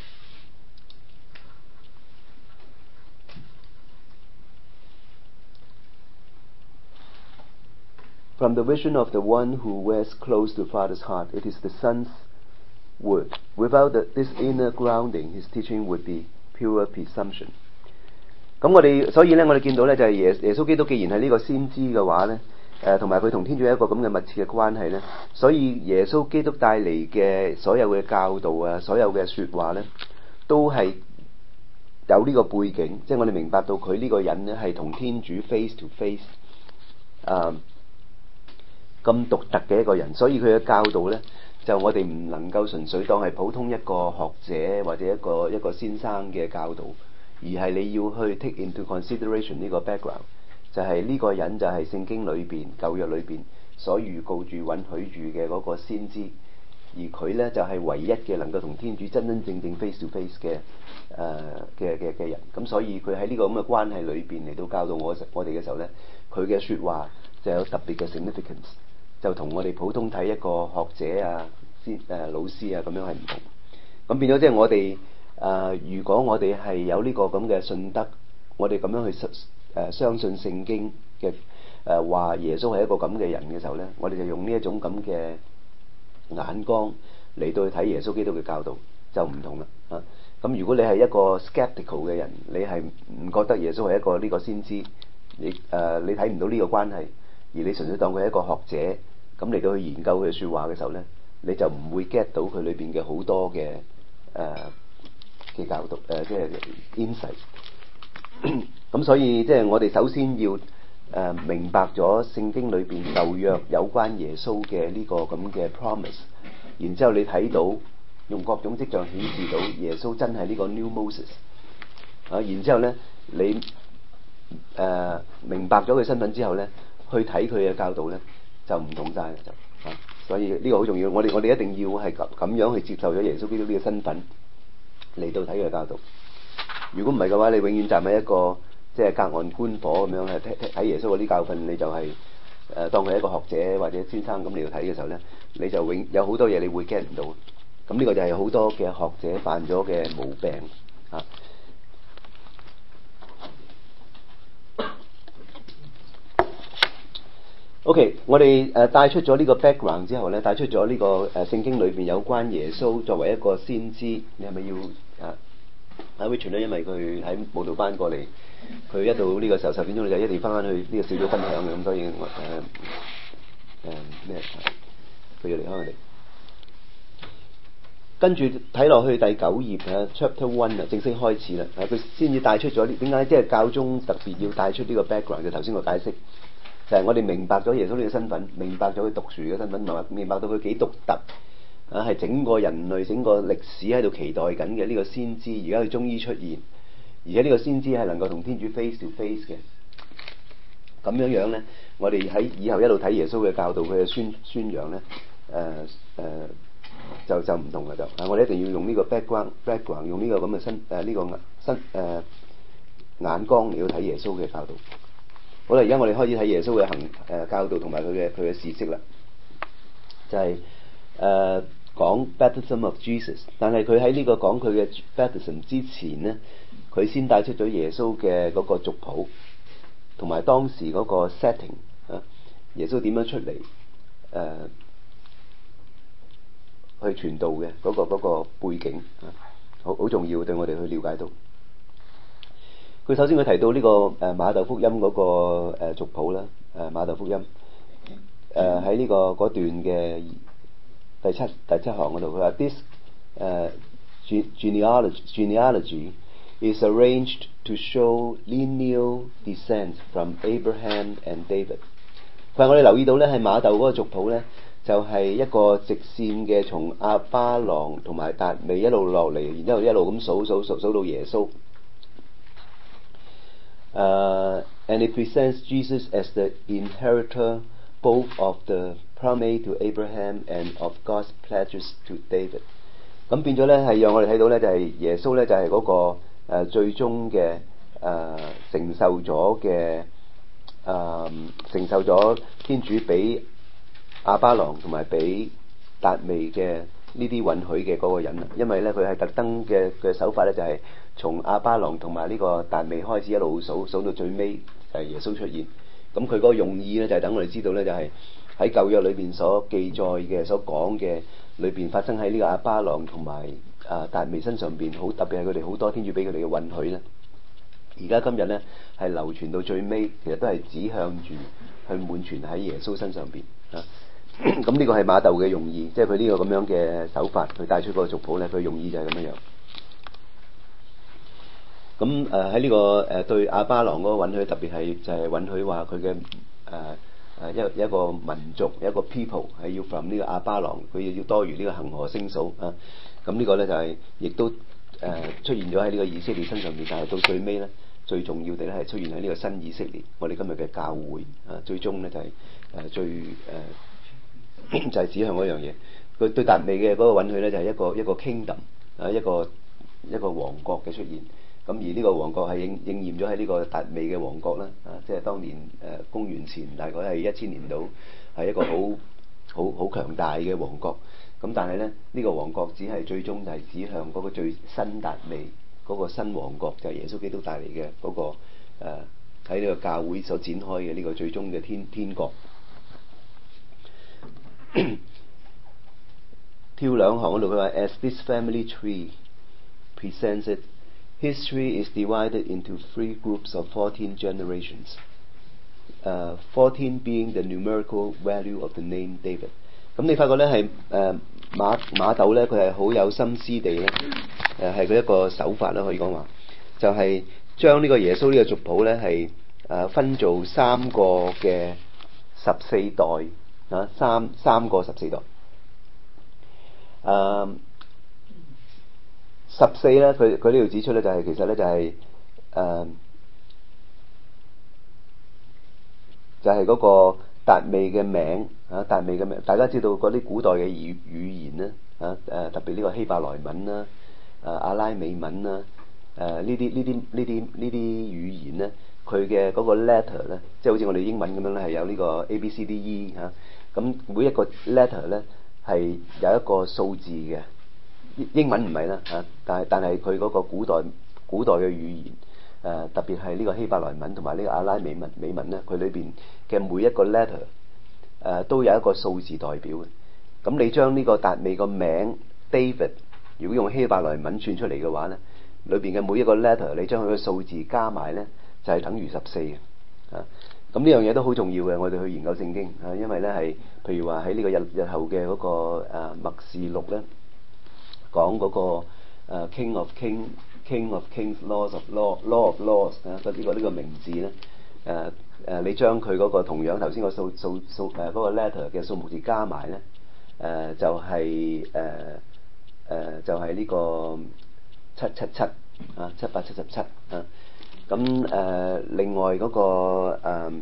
[SPEAKER 1] from the vision of the one who wears close to the Father's heart, it is the Son's word. Without the, this inner grounding, his teaching would be pure presumption. 咁我哋所以咧，我哋見到咧就係耶耶穌基督既然係呢個先知嘅話咧，誒同埋佢同天主有一個咁嘅密切嘅關係咧，所以耶穌基督帶嚟嘅所有嘅教導啊，所有嘅説話咧，都係有呢個背景，即係我哋明白到佢呢個人咧係同天主 face to face 啊咁獨特嘅一個人，所以佢嘅教導咧。就我哋唔能夠純粹當係普通一個學者或者一個一個先生嘅教導，而係你要去 take into consideration 呢個 background， 就係呢個人就係聖經裏邊舊約裏邊所預告住允許住嘅嗰個先知，而佢咧就係、是、唯一嘅能夠同天主真真正正 face to face 嘅誒嘅嘅嘅人，咁所以佢喺呢個咁嘅關係裏邊嚟到教導我我哋嘅時候咧，佢嘅説話就有特別嘅 significance。就同我哋普通睇一個學者啊、先誒、呃、老師啊咁樣係唔同，咁變咗即係我哋誒、呃，如果我哋係有呢個咁嘅信德，我哋咁樣去誒、呃、相信聖經嘅誒話耶穌係一個咁嘅人嘅時候咧，我哋就用呢一種咁嘅眼光嚟到去睇耶穌基督嘅教導就唔同啦啊！咁如果你係一個 skeptical 嘅人，你係唔覺得耶穌係一個呢個先知，你誒、呃、你睇唔到呢個關係，而你純粹當佢係一個學者。咁嚟到去研究佢嘅説話嘅時候咧，你就唔會 get 到佢裏邊嘅好多嘅誒嘅教導誒、呃，即係 insight。咁所以即係我哋首先要誒、呃、明白咗聖經裏邊舊約有關耶穌嘅呢個咁嘅 promise， 然之後你睇到用各種跡象顯示到耶穌真係呢個 New Moses 啊，然之後咧你誒、呃、明白咗佢身份之後咧，去睇佢嘅教導咧。就唔同晒就啊，所以呢個好重要。我哋我哋一定要係咁咁樣去接受咗耶穌基督呢個身份嚟到睇佢嘅教導。如果唔係嘅話，你永遠站喺一個即係隔岸觀火咁樣係睇睇耶穌嗰啲教訓，你就係、是、誒、呃、當佢一個學者或者先生咁嚟到睇嘅時候咧，你就永有好多嘢你會 get 唔到。咁呢個就係好多嘅學者犯咗嘅毛病啊。O.K. 我哋誒帶出咗呢個 background 之後咧，帶出咗呢、這個誒、呃、聖經裏邊有關耶穌作為一個先知，你係咪要啊？阿 Richard 咧，因為佢喺舞蹈班過嚟，佢一到呢個時候十點鐘你就一定翻返去呢個小組分享嘅，咁所以我誒誒咩？佢要離開我哋。跟住睇落去第九頁啊 ，Chapter One 啊，正式開始啦。啊，佢先至帶出咗點解即係教宗特別要帶出呢個 background？就頭先我解釋。就係我哋明白咗耶穌呢個身份，明白咗佢獨樹嘅身份，明白明白到佢幾獨特啊！係整個人類、整個歷史喺度期待緊嘅呢個先知，而家佢終於出現，而且呢個先知係能夠同天主 face to face 嘅。咁樣樣咧，我哋喺以後一路睇耶穌嘅教導，佢嘅宣宣揚咧，誒、呃、誒、呃、就就唔同啦就啊！我哋一定要用呢個 background background，用呢個咁嘅身誒呢個身誒、呃、眼光嚟到睇耶穌嘅教導。好啦，而家我哋開始睇耶穌嘅行誒、呃、教導同埋佢嘅佢嘅事蹟啦，就係、是、誒、呃、講 Baptism of Jesus， 但係佢喺呢個講佢嘅 Baptism 之前咧，佢先帶出咗耶穌嘅嗰個族譜，同埋當時嗰個 setting 啊，耶穌點樣出嚟誒去傳道嘅嗰、嗰個嗰、嗰個背景啊，好好重要對我哋去了解到。佢首先佢提到呢、這個誒、呃、馬竇福音嗰、那個誒、呃、族譜啦，誒、呃、馬竇福音誒喺呢個嗰段嘅第七第七行嗰度，佢話 This 誒 genealogy genealogy is arranged to show lineal descent from Abraham and David。佢話我哋留意到咧，係馬竇嗰個族譜咧，就係、是、一個直線嘅，從亞巴郎同埋達味一路落嚟，然之後一路咁數數數數到耶穌。Uh, and it presents Jesus as the inheritor both of the promise to Abraham and of God's pledges to David。咁變咗咧，係讓我哋睇到咧，就係、是、耶穌咧，就係、是、嗰、那個誒、呃、最終嘅誒、呃、承受咗嘅誒承受咗天主俾亞巴郎同埋俾達味嘅呢啲允許嘅嗰個人啊，因為咧佢係特登嘅嘅手法咧，就係、是。從亞巴郎同埋呢個達味開始一路數數到最尾就係、是、耶穌出現。咁佢嗰個用意咧就係、是、等我哋知道咧，就係、是、喺舊約裏邊所記載嘅、所講嘅裏邊發生喺呢個亞巴郎同埋啊達味身上邊，好特別係佢哋好多天主俾佢哋嘅允許咧。而家今日咧係流傳到最尾，其實都係指向住去滿傳喺耶穌身上邊啊。咁呢個係馬竇嘅用意，即係佢呢個咁樣嘅手法，佢帶出個族譜咧，佢用意就係咁樣樣。咁誒喺呢個誒、呃、對亞巴郎嗰個允許，特別係就係允許話佢嘅誒誒一一個民族一個 people 係要 from 呢個亞巴郎，佢要多於呢個恆河星數啊。咁呢個咧就係、是、亦都誒、呃、出現咗喺呢個以色列身上邊，但係到最尾咧最重要地咧係出現喺呢個新以色列，我哋今日嘅教會啊，最終咧就係、是、誒、呃、最誒、呃、就係、是、指向嗰樣嘢。佢對達味嘅嗰個允許咧就係、是、一個一個 kingdom 啊，一個一個王國嘅出現。咁而呢個王國係應應驗咗喺呢個達味嘅王國啦，啊，即係當年誒、呃、公元前大概係一千年度，係一個好好好強大嘅王國。咁但係咧，呢、這個王國只係最終就係指向嗰個最新達味嗰、那個新王國，就係、是、耶穌基督帶嚟嘅嗰個喺呢、呃、個教會所展開嘅呢個最終嘅天天國。跳兩行嗰度佢話 ，As this family tree presents it。History is divided into three groups of fourteen generations. Uh, fourteen being the numerical value of the name David. 咁你發覺咧係誒馬馬竇咧，佢係好有心思地咧，誒係佢一個手法啦，可以講話，就係將呢個耶穌呢個族譜咧係誒分做三個嘅十四代啊，三三個十四代。誒、呃。十四咧，佢佢呢度指出咧，就係、是、其實咧就係、是、誒、呃，就係、是、嗰個達味嘅名啊，達味嘅名，大家知道嗰啲古代嘅語語言咧啊誒，特別呢個希伯來文啦、誒、啊、阿拉美文啦、誒呢啲呢啲呢啲呢啲語言咧，佢嘅嗰個 letter 咧，即係好似我哋英文咁樣咧，係有呢個 A B C D E 嚇、啊，咁每一個 letter 咧係有一個數字嘅。英文唔係啦嚇，但係但係佢嗰個古代古代嘅語言誒、呃，特別係呢個希伯來文同埋呢個阿拉美文美文咧，佢裏邊嘅每一個 letter 誒、呃、都有一個數字代表嘅。咁你將呢個達味個名 David， 如果用希伯來文串出嚟嘅話咧，裏邊嘅每一個 letter 你將佢嘅數字加埋咧，就係、是、等於十四嘅啊。咁呢樣嘢都好重要嘅，我哋去研究聖經啊，因為咧係譬如話喺呢個日日後嘅嗰、那個誒默示錄咧。講嗰、那個、uh, King of King King of Kings Laws of Law Law of Laws 啊，呢、這個呢、這個名字咧，誒、uh, 誒、uh, 你將佢嗰個同樣頭先個數數數誒嗰個 letter 嘅數目字加埋咧，誒、uh, 就係誒誒就係、是、呢個七七七啊，七百七十七啊，咁誒、uh, 另外嗰、那個誒、uh,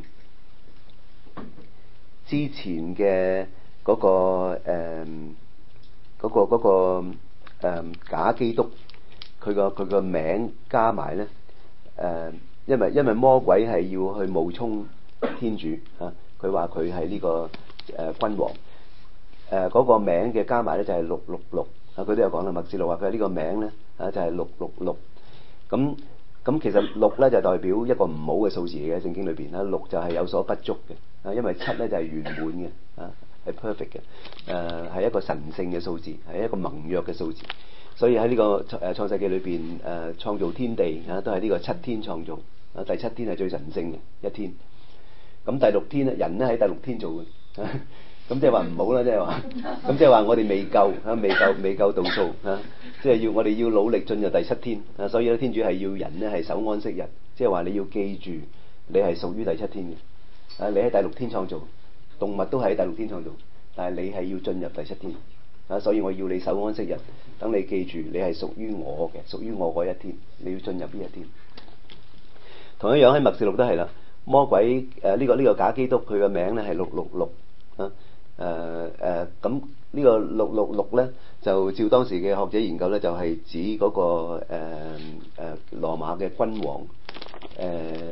[SPEAKER 1] 之前嘅嗰、那個誒嗰、uh, 那個嗰、那個誒、嗯、假基督，佢個佢個名加埋咧，誒、呃，因為因為魔鬼係要去冒充天主啊，佢話佢係呢個誒、呃、君王，誒、呃、嗰、那個名嘅加埋咧就係六六六啊，佢都有講啦，默示錄話佢呢個名咧啊就係六六六，咁咁其實六咧就代表一個唔好嘅數字嚟嘅，聖經裏邊啊，六就係有所不足嘅啊，因為七咧就係圓滿嘅啊。 係 perfect 嘅，誒、呃、係一個神聖嘅數字，係一個盟約嘅數字。所以喺呢、這個誒、呃、創世記裏邊誒創造天地啊，都係呢個七天創造啊，第七天係最神聖嘅一天。咁第六天咧，人咧喺第六天做嘅，咁即係話唔好啦，即係話，咁即係話我哋未夠啊，未夠未夠度數啊，即係要我哋要努力進入第七天啊，所以咧天主係要人咧係守安息日，即係話你要記住你係屬於第七天嘅啊，你喺第六天創造，動物都係喺第六天創造，但係你係要進入第七天啊，所以我要你守安息日，等你記住你係屬於我嘅，屬於我嗰一天，你要進入呢一天。同一樣喺默示錄都係啦。魔鬼誒呢、呃這個呢、這個假基督佢嘅名咧係六六六啊，誒誒咁呢個六六六咧就照當時嘅學者研究咧就係、是、指嗰、那個誒誒、呃呃、羅馬嘅君王誒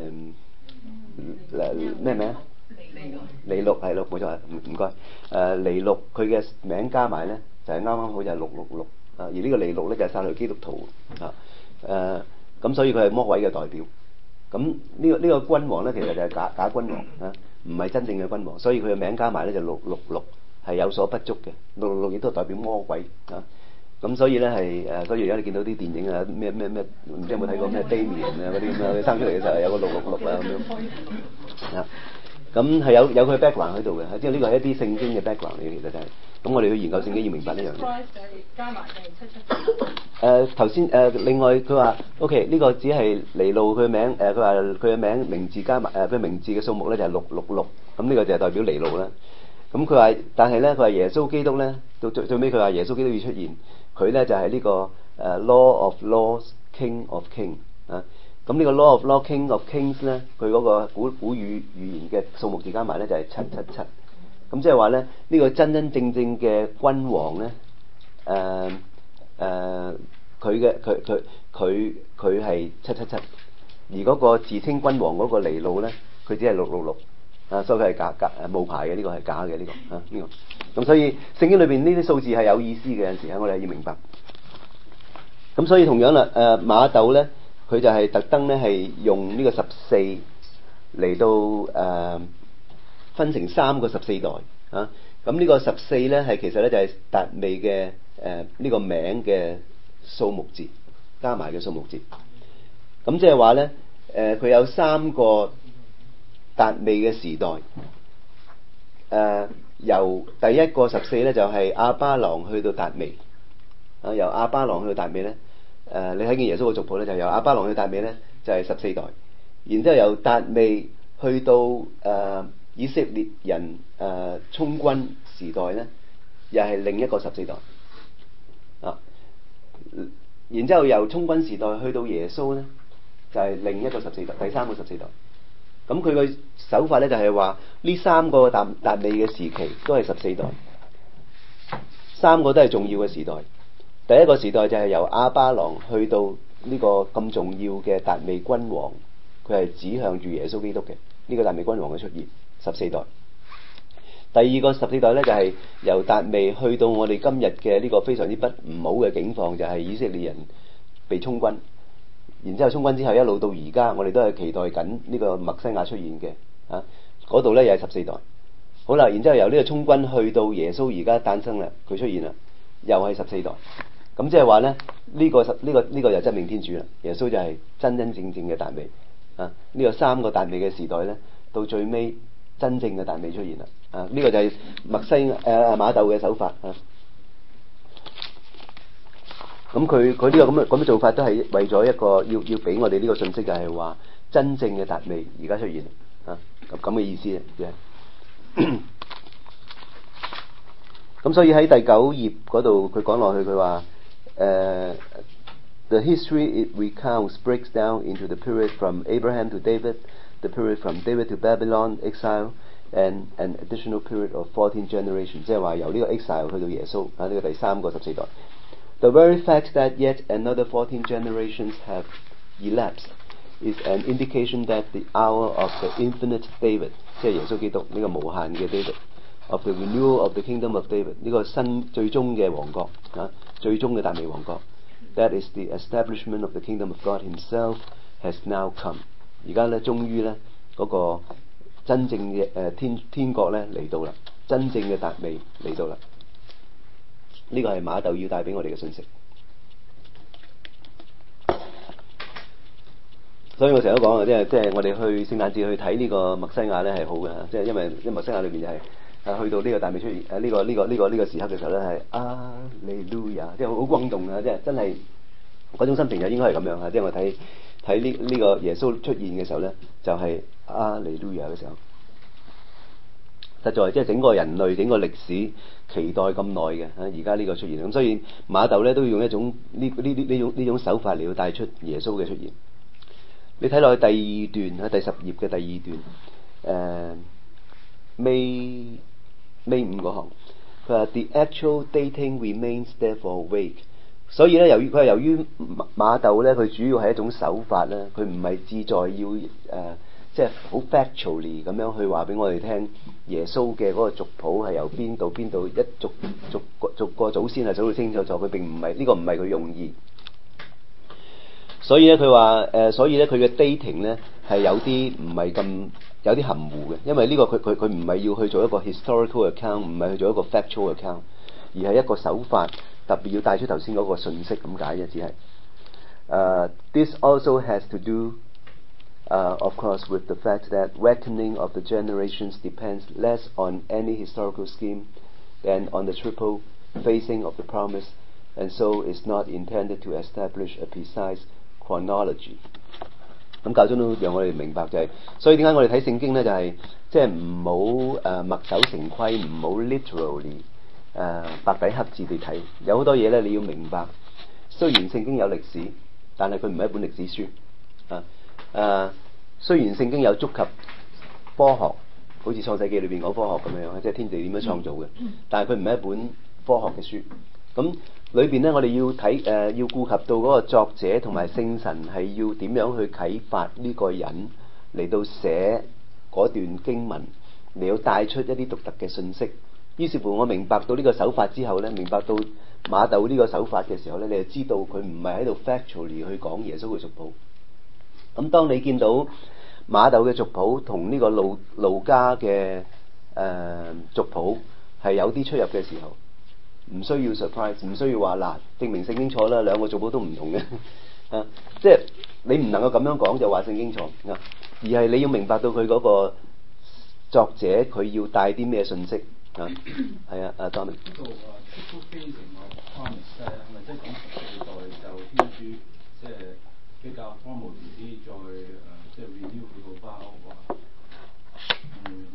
[SPEAKER 1] 咩名？尼祿係咯，冇錯，唔唔該誒尼祿佢嘅名加埋咧就係啱啱好就係六六六啊，而呢個尼祿咧就係撒旦基督徒啊誒咁，所以佢係魔鬼嘅代表。咁呢、這個呢、這個君王咧，其實就係假假君王啊，唔係真正嘅君王，所以佢嘅名加埋咧就六六六係有所不足嘅，六六六亦都代表魔鬼啊。咁所以咧係誒，所以而家你見到啲電影啊，咩咩咩，唔知有冇睇過咩 Damien 啊嗰啲咁啊，佢生出嚟嘅時候有個六六六啊咁樣啊。咁係有有佢 background 喺度嘅，即係呢個係一啲聖經嘅 background 嚟嘅，其實就係、是。咁我哋去研究聖經要明白呢樣嘢。
[SPEAKER 2] 加埋係七七。
[SPEAKER 1] 誒頭先誒，另外佢話 OK 呢個只係尼祿佢名誒，佢話佢嘅名名字加埋誒佢名字嘅數目咧就係六六六，咁呢個就係代表尼祿啦。咁佢話，但係咧佢話耶穌基督咧到最最尾佢話耶穌基督要出現，佢咧就係、是、呢、這個誒、uh, Law of Laws King of King 啊。咁呢個 Law of Law King of Kings 咧，佢嗰個古古語語言嘅數目字加埋咧就係七七七。咁即係話咧，呢、這個真真正正嘅君王咧，誒誒佢嘅佢佢佢佢係七七七，而嗰個自稱君王嗰個尼祿咧，佢只係六六六，啊，所以佢係假假誒冒牌嘅，呢、這個係假嘅呢、這個啊呢、這個。咁所以聖經裏邊呢啲數字係有意思嘅，有陣時我哋係要明白。咁所以同樣啦，誒、呃、馬竇咧，佢就係特登咧係用呢個十四嚟到誒。呃分成三個十四代啊，咁呢個十四咧係其實咧就係達味嘅誒呢個名嘅數目字加埋嘅數目字，咁即係話咧誒佢有三個達味嘅時代，誒、呃、由第一個十四咧就係、是、亞巴郎去到達味啊，由亞巴郎去到達味咧，誒、呃、你睇見耶穌嘅族譜咧就由亞巴郎去到達味咧就係、是、十四代，然之後由達味去到誒。呃以色列人誒、呃、充軍時代咧，又係另一個十四代啊。然之後由充軍時代去到耶穌咧，就係、是、另一個十四代，第三個十四代。咁佢個手法咧就係話呢三個達達味嘅時期都係十四代，三個都係重要嘅時代。第一個時代就係由亞巴郎去到呢個咁重要嘅達味君王，佢係指向住耶穌基督嘅呢、這個達味君王嘅出現。十四代，第二個十四代咧就係、是、由達味去到我哋今日嘅呢個非常之不唔好嘅境況，就係、是、以色列人被充軍，然之後充軍之後一路到而家，我哋都係期待緊呢個默西亞出現嘅啊。嗰度咧又係十四代，好啦，然之後由呢個充軍去到耶穌而家誕生啦，佢出現啦，又係十四代。咁即係話咧呢、這個十呢、這個呢、這個就真命天主啦，耶穌就係真真正正嘅達味啊。呢、這個三個達味嘅時代咧，到最尾。真正嘅達味出現啦，啊呢、這個就係默西誒、呃、馬竇嘅手法啊。咁佢佢呢個咁嘅咁嘅做法都係為咗一個要要俾我哋呢個信息，就係話真正嘅達味而家出現啊，咁咁嘅意思嘅。咁所以喺第九頁嗰度佢講落去，佢話誒 The history it recounts breaks down into the period from Abraham to David.The period from David to Babylon exile and an additional period of fourteen generations， 即係話由呢個 exile 去到耶穌啊，呢個第三個十四代。The very fact that yet another fourteen generations have elapsed is an indication that the hour of the infinite David， 即係耶穌基督呢個無限嘅 David，of the renewal of the kingdom of David， 呢個新最終嘅王國啊，最終嘅達味王國。That is the establishment of the kingdom of God Himself has now come。而家咧，終於咧嗰個真正嘅誒天天國咧嚟到啦， 真正嘅達味嚟到啦。呢、這個係馬竇要帶俾我哋嘅信息。所以我成日都講啊，即係即係我哋去聖誕節去睇呢個默西亞咧係好嘅，即係因為因為默西亞裏邊就係、是、啊去到呢個達味出現誒呢個呢、這個呢、這個呢、這個時刻嘅時候咧係阿利路亞，即係好轟動啊！即係真係嗰種心情就應該係咁樣啊！即係我睇睇呢呢個耶穌出現嘅時候咧，就係、是、阿利路亞嘅時候，實在即係整個人類整個歷史期待咁耐嘅啊！而家呢個出現咁，所以馬竇咧都要用一種呢呢呢呢種呢種手法嚟到帶出耶穌嘅出現。你睇落去第二段喺第十頁嘅第二段，誒尾尾五嗰行，佢話 The actual dating remains therefore vague。所以咧，由於佢係由於馬竇咧，佢主要係一種手法咧，佢唔係志在要誒，即係好 factually 咁樣去話俾我哋聽耶穌嘅嗰個族譜係由邊度邊度一逐逐個逐個祖先係數到清楚咗，佢並唔係呢個唔係佢用意。所以咧，佢話誒，所以咧，佢嘅 dating 咧係有啲唔係咁有啲含糊嘅，因為呢個佢佢佢唔係要去做一個 historical account，唔係去做一個 factual account，而係一個手法，特別要帶出頭先嗰個信息咁解啫，只係。Uh, this also has to do, uh, of course, with the fact that reckoning of the generations depends less on any historical scheme than on the triple phasing of the promise, and so is not intended to establish a precise chronology。咁教宗都讓我哋明白就係、是，所以點解我哋睇聖經咧就係、是，即係唔好誒墨守成規，唔好 literally 誒、呃、白底黑字地睇，有好多嘢咧你要明白。雖然聖經有歷史，但係佢唔係一本歷史書啊。誒、啊，雖然聖經有觸及科學，好似創世記裏邊講科學咁樣，即係天地點樣創造嘅，但係佢唔係一本科學嘅書。咁裏邊咧，我哋要睇誒、呃，要顧及到嗰個作者同埋聖神係要點樣去啟發呢個人嚟到寫嗰段經文，嚟到帶出一啲獨特嘅信息。於是乎，我明白到呢個手法之後咧，明白到馬竇呢個手法嘅時候咧，你就知道佢唔係喺度 factually 去講耶穌嘅族譜。咁當你見到馬竇嘅族譜同呢個路路加嘅誒族譜係有啲出入嘅時候，唔需要 surprise， 唔需要話嗱，證明聖經錯啦，兩個族譜都唔同嘅啊！即係你唔能夠咁樣講就話聖經錯啊，而係你要明白到佢嗰個作者佢要帶啲咩信息啊？係啊，阿 Dominic。呢度啊 triple phasing of promise 係咪即係講十四代就天主即係比較 formal 啲，再誒即係 renew 佢個包話嗯。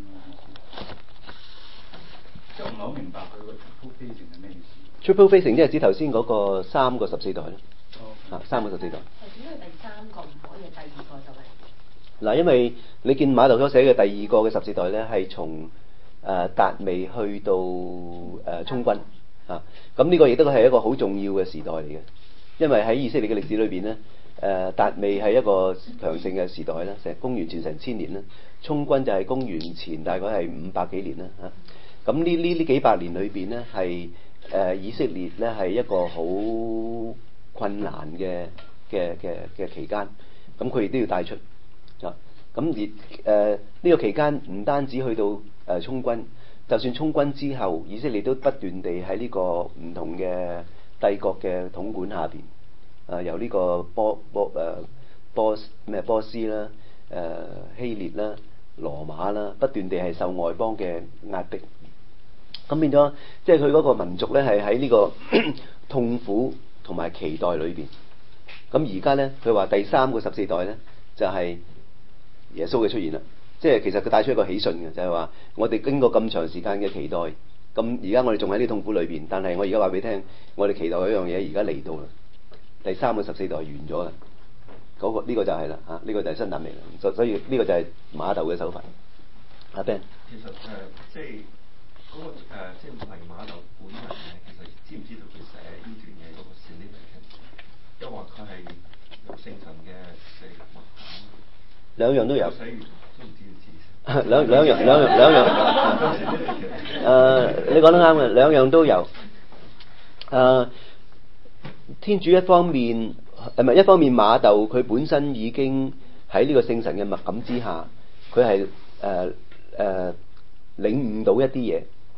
[SPEAKER 1] 即係唔係好明白佢個 triple phasing 係咩意思 ？triple phasing 即係指頭先嗰個三個十四代咧。哦。啊，三個十四代。係點解第三個唔可以第二個就係？嗱，因為你見馬竇所寫嘅第二個嘅十四代咧，係從誒達味去到誒充軍啊。咁呢個亦都係一個好重要嘅時代嚟嘅，因為喺以色列嘅歷史裏邊咧，誒達味係一個強盛嘅時代啦，成公元前成千年啦，充軍就係公元前大概係五百幾年啦嚇。咁呢呢呢幾百年裏邊咧，係誒以色列咧係一個好困難嘅嘅嘅嘅期間，咁佢亦都要帶出啊。咁而誒呢個期間唔單止去到誒充軍，就算充軍之後，以色列都不斷地喺呢個唔同嘅帝國嘅統管下邊，啊由呢個波波誒波咩波斯啦、誒、呃、希臘啦、羅馬啦，不斷地係受外邦嘅壓迫。咁變咗，即係佢嗰個民族咧，係喺呢個痛苦同埋期待裏邊。咁而家咧，佢話第三個十四代咧，就係、是、耶穌嘅出現啦。即係其實佢帶出一個喜訊嘅，就係、是、話我哋經過咁長時間嘅期待，咁而家我哋仲喺啲痛苦裏邊，但係我而家話俾你聽，我哋期待嗰樣嘢而家嚟到啦。第三個十四代完咗啦，嗰、那個呢、這個就係啦嚇，呢、這個就係新達味啦。所所以呢個就係馬竇嘅手法。阿 Ben，
[SPEAKER 5] 其實誒、呃、即係。嗰、那個、呃、即係唔係馬竇本人嘅，其實知唔知道佢寫呢段嘢嗰個 significance？因為佢係有聖神嘅寫物。
[SPEAKER 1] 兩樣都有。
[SPEAKER 5] 寫完都唔知要知。
[SPEAKER 1] 兩兩樣兩樣兩樣。誒、呃，你講得啱嘅，兩樣都有。誒、呃，天主一方面誒唔係一方面，馬竇佢本身已經喺呢個聖神嘅默感之下，佢係誒誒領悟到一啲嘢。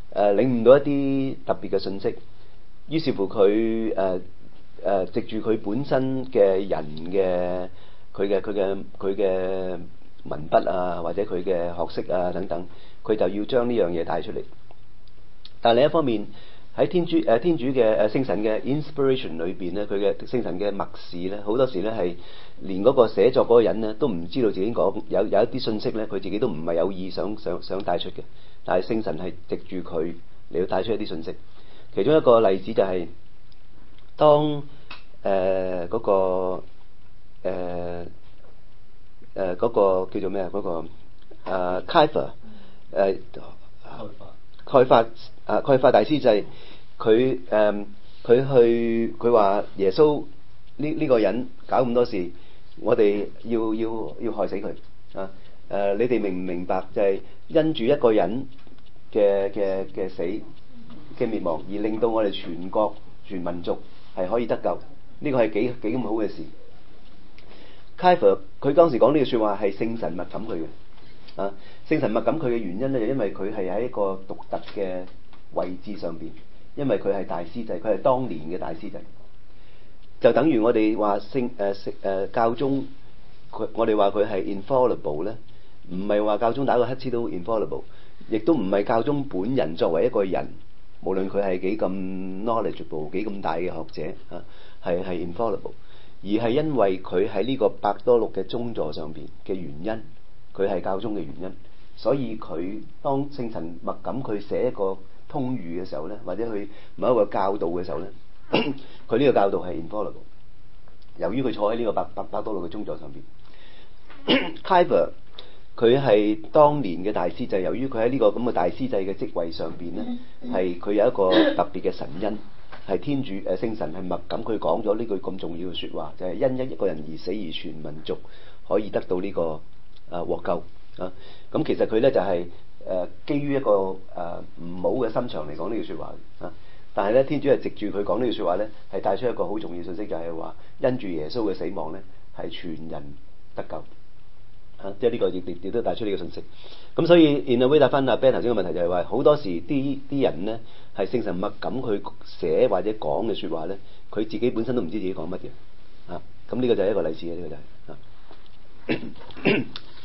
[SPEAKER 1] 誒領悟到一啲特別嘅信息，於是乎佢誒誒藉住佢本身嘅人嘅佢嘅佢嘅佢嘅文筆啊，或者佢嘅學識啊等等，佢就要將呢樣嘢帶出嚟。但另一方面喺天主誒、呃、天主嘅誒聖神嘅 inspiration 裏邊咧，佢嘅聖神嘅默示咧，好多時咧係連嗰個寫作嗰個人咧都唔知道自己講有有一啲信息咧，佢自己都唔係有意想想想帶出嘅，但係聖神係藉住佢嚟到帶出一啲信息。其中一個例子就係、是、當誒嗰、呃那個誒誒嗰個叫做咩啊嗰個誒開法誒蓋法啊蓋法大師就係佢誒佢去佢話耶穌呢呢個人搞咁多事，我哋要要要害死佢啊！誒、呃、你哋明唔明白就係因住一個人嘅嘅嘅死嘅滅亡，而令到我哋全國全民族係可以得救，呢個係幾幾咁好嘅事。開法佢當時講呢句説話係聖神默感佢嘅。啊！聖神默感佢嘅原因咧，就因為佢係喺一個獨特嘅位置上邊，因為佢係大司祭，佢係當年嘅大司祭，就等於我哋話聖誒聖誒教宗，佢我哋話佢係 infallible 咧，唔係話教宗打個乞嗤都 infallible， 亦都唔係教宗本人作為一個人，無論佢係幾咁 knowledgeable 幾咁大嘅學者啊，係係 infallible， 而係因為佢喺呢個伯多祿嘅宗座上邊嘅原因。佢係教宗嘅原因，所以佢當聖神默感佢寫一個通諭嘅時候咧，或者佢某一個教導嘅時候咧，佢呢個教導係 infallible。由於佢坐喺呢個伯伯伯多祿嘅宗座上邊 Kuyper 佢係當年嘅大司祭，由於佢喺呢個咁嘅大司祭嘅職位上邊咧，係佢有一個特別嘅神恩，係天主誒聖神係默感佢講咗呢句咁重要嘅説話，就係、是、因一一個人而死而全民族可以得到呢、這個。啊獲救啊！咁其實佢咧就係、是、誒、呃、基於一個誒唔好嘅心腸嚟講呢句説話啊，但係咧天主係藉住佢講呢句説話咧，係帶出一個好重要信息，就係、是、話因住耶穌嘅死亡咧，係全人得救啊！即係呢個亦亦亦都帶出呢個信息。咁所以 in a way 答翻阿 Ben 頭先嘅問題就係話，好多時啲啲人咧係聖神默感佢寫或者講嘅説話咧，佢自己本身都唔知自己講乜嘢啊！咁呢個就係一個例子嘅，呢、這個就係、是、啊。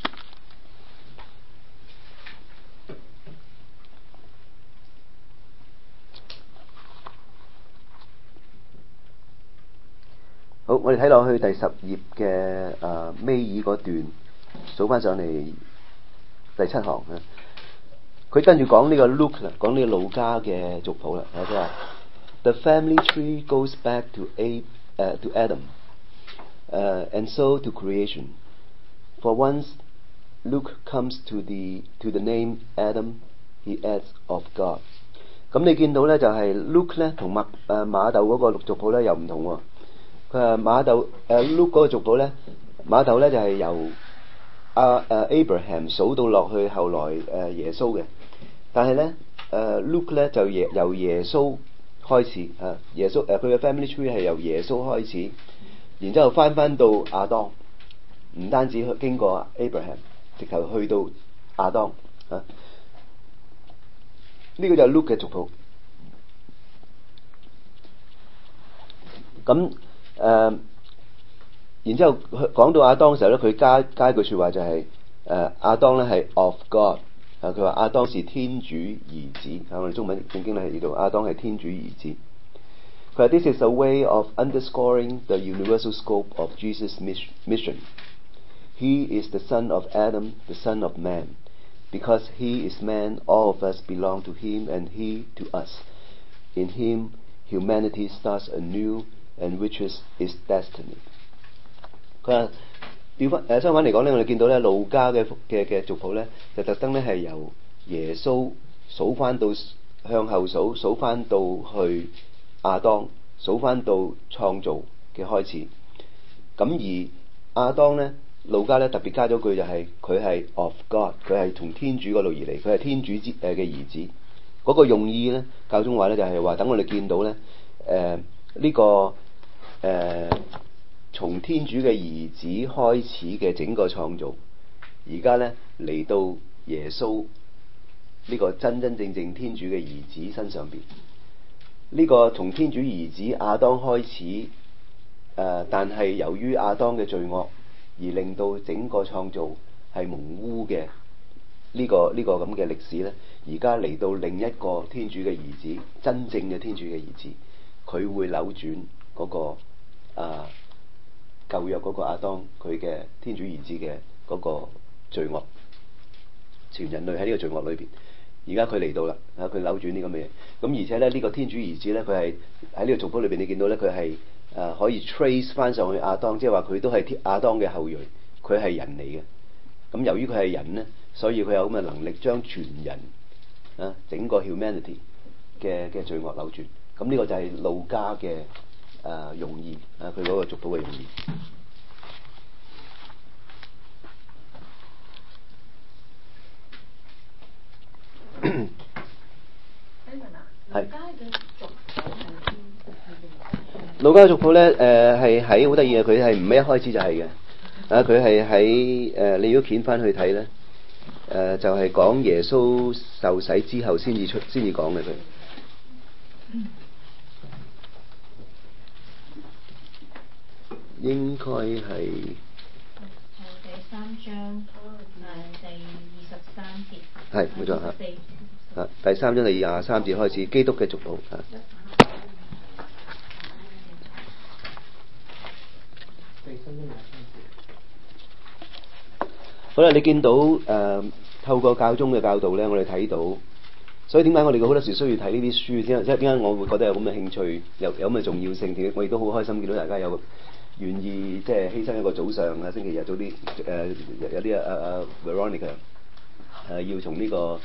[SPEAKER 1] 好，我哋睇落去第十頁嘅誒尾二嗰段，數翻上嚟第七行啊。佢跟住講呢個 Luke 啦，講呢個路加嘅族譜啦。佢話 The family tree goes back to A 誒、uh, to Adam，誒、uh, and so to creation. For once Luke comes to the to the name Adam, he adds of God。咁你見到咧就係、是、Luke 咧同馬誒馬竇嗰個族譜咧又唔同喎。佢話馬竇誒 Luke 嗰個族譜咧，馬竇咧就係、是、由阿誒、啊、Abraham 數到落去後來誒、呃、耶穌嘅，但係咧誒 Luke 咧就耶由耶穌開始啊，耶穌誒佢嘅 family tree 係由耶穌開始，然之後翻翻到亞當，唔單止去經過 Abraham， 直頭去到亞當啊，呢、這個就係 Luke 嘅族譜。咁誒、呃，然之後講到亞當嘅時候咧，佢加加一句説話就係、是、誒、呃、亞當咧係 of God 啊，佢話亞當是天主兒子啊，我哋中文聖經咧係呢度亞當係天主兒子。佢話 This is a way of underscoring the universal scope of Jesus' mission. He is the son of Adam, the son of man. Because he is man, all of us belong to him and he to us. In him, humanity starts anew.And which is his destiny。佢話調翻誒相反嚟講咧，我哋見到咧路加嘅嘅嘅族譜咧，就特登咧係由耶穌數翻到向後數，數翻到去亞當，數翻到創造嘅開始。咁而亞當咧，路加咧特別加咗句就係佢係 of God， 佢係從天主嗰度而嚟，佢係天主之誒嘅兒子。嗰、那個用意咧，教宗話咧就係話等我哋見到咧誒呢個。誒、呃，從天主嘅兒子開始嘅整個創造，而家咧嚟到耶穌呢個真真正正天主嘅兒子身上邊。呢、這個從天主兒子亞當開始，誒、呃，但係由於亞當嘅罪惡而令到整個創造係蒙污嘅呢個呢、這個咁嘅歷史咧，而家嚟到另一個天主嘅兒子，真正嘅天主嘅兒子，佢會扭轉嗰、那個啊、呃、舊約嗰個亞當佢嘅天主兒子嘅嗰個罪惡，全人類喺呢個罪惡裏邊。而家佢嚟到啦，啊佢扭轉呢咁嘅嘢，咁而且咧呢、這個天主兒子咧，佢係喺呢個族譜裏邊，你見到咧佢係誒可以 trace 翻上去亞當，即係話佢都係亞當嘅後裔，佢係人嚟嘅。咁由於佢係人咧，所以佢有咁嘅能力將全人啊整個 humanity 嘅嘅罪惡扭轉。咁呢個就係路加嘅誒、呃、用意啊，佢嗰個族譜嘅用意。係。路加嘅族譜咧，誒係喺好得意嘅，佢係唔係一開始就係嘅，啊佢係喺誒你如果掀翻去睇咧，誒、呃、就係、是、講耶穌受洗之後先至出先至講嘅佢。應該係
[SPEAKER 2] 第三章誒第二十三節。
[SPEAKER 1] 係冇錯嚇。啊，第三章第廿三節開始，基督嘅族譜啊。好啦，你見到誒、呃、透過教宗嘅教導咧，我哋睇到，所以點解我哋好多時需要睇呢啲書？即係即係點解我會覺得有咁嘅興趣，有有咁嘅重要性？我亦都好開心見到大家有願意即係犧牲一個早上啊，星期日早啲誒、呃、有啲啊啊 Veronica 誒、呃、要從呢、呢個。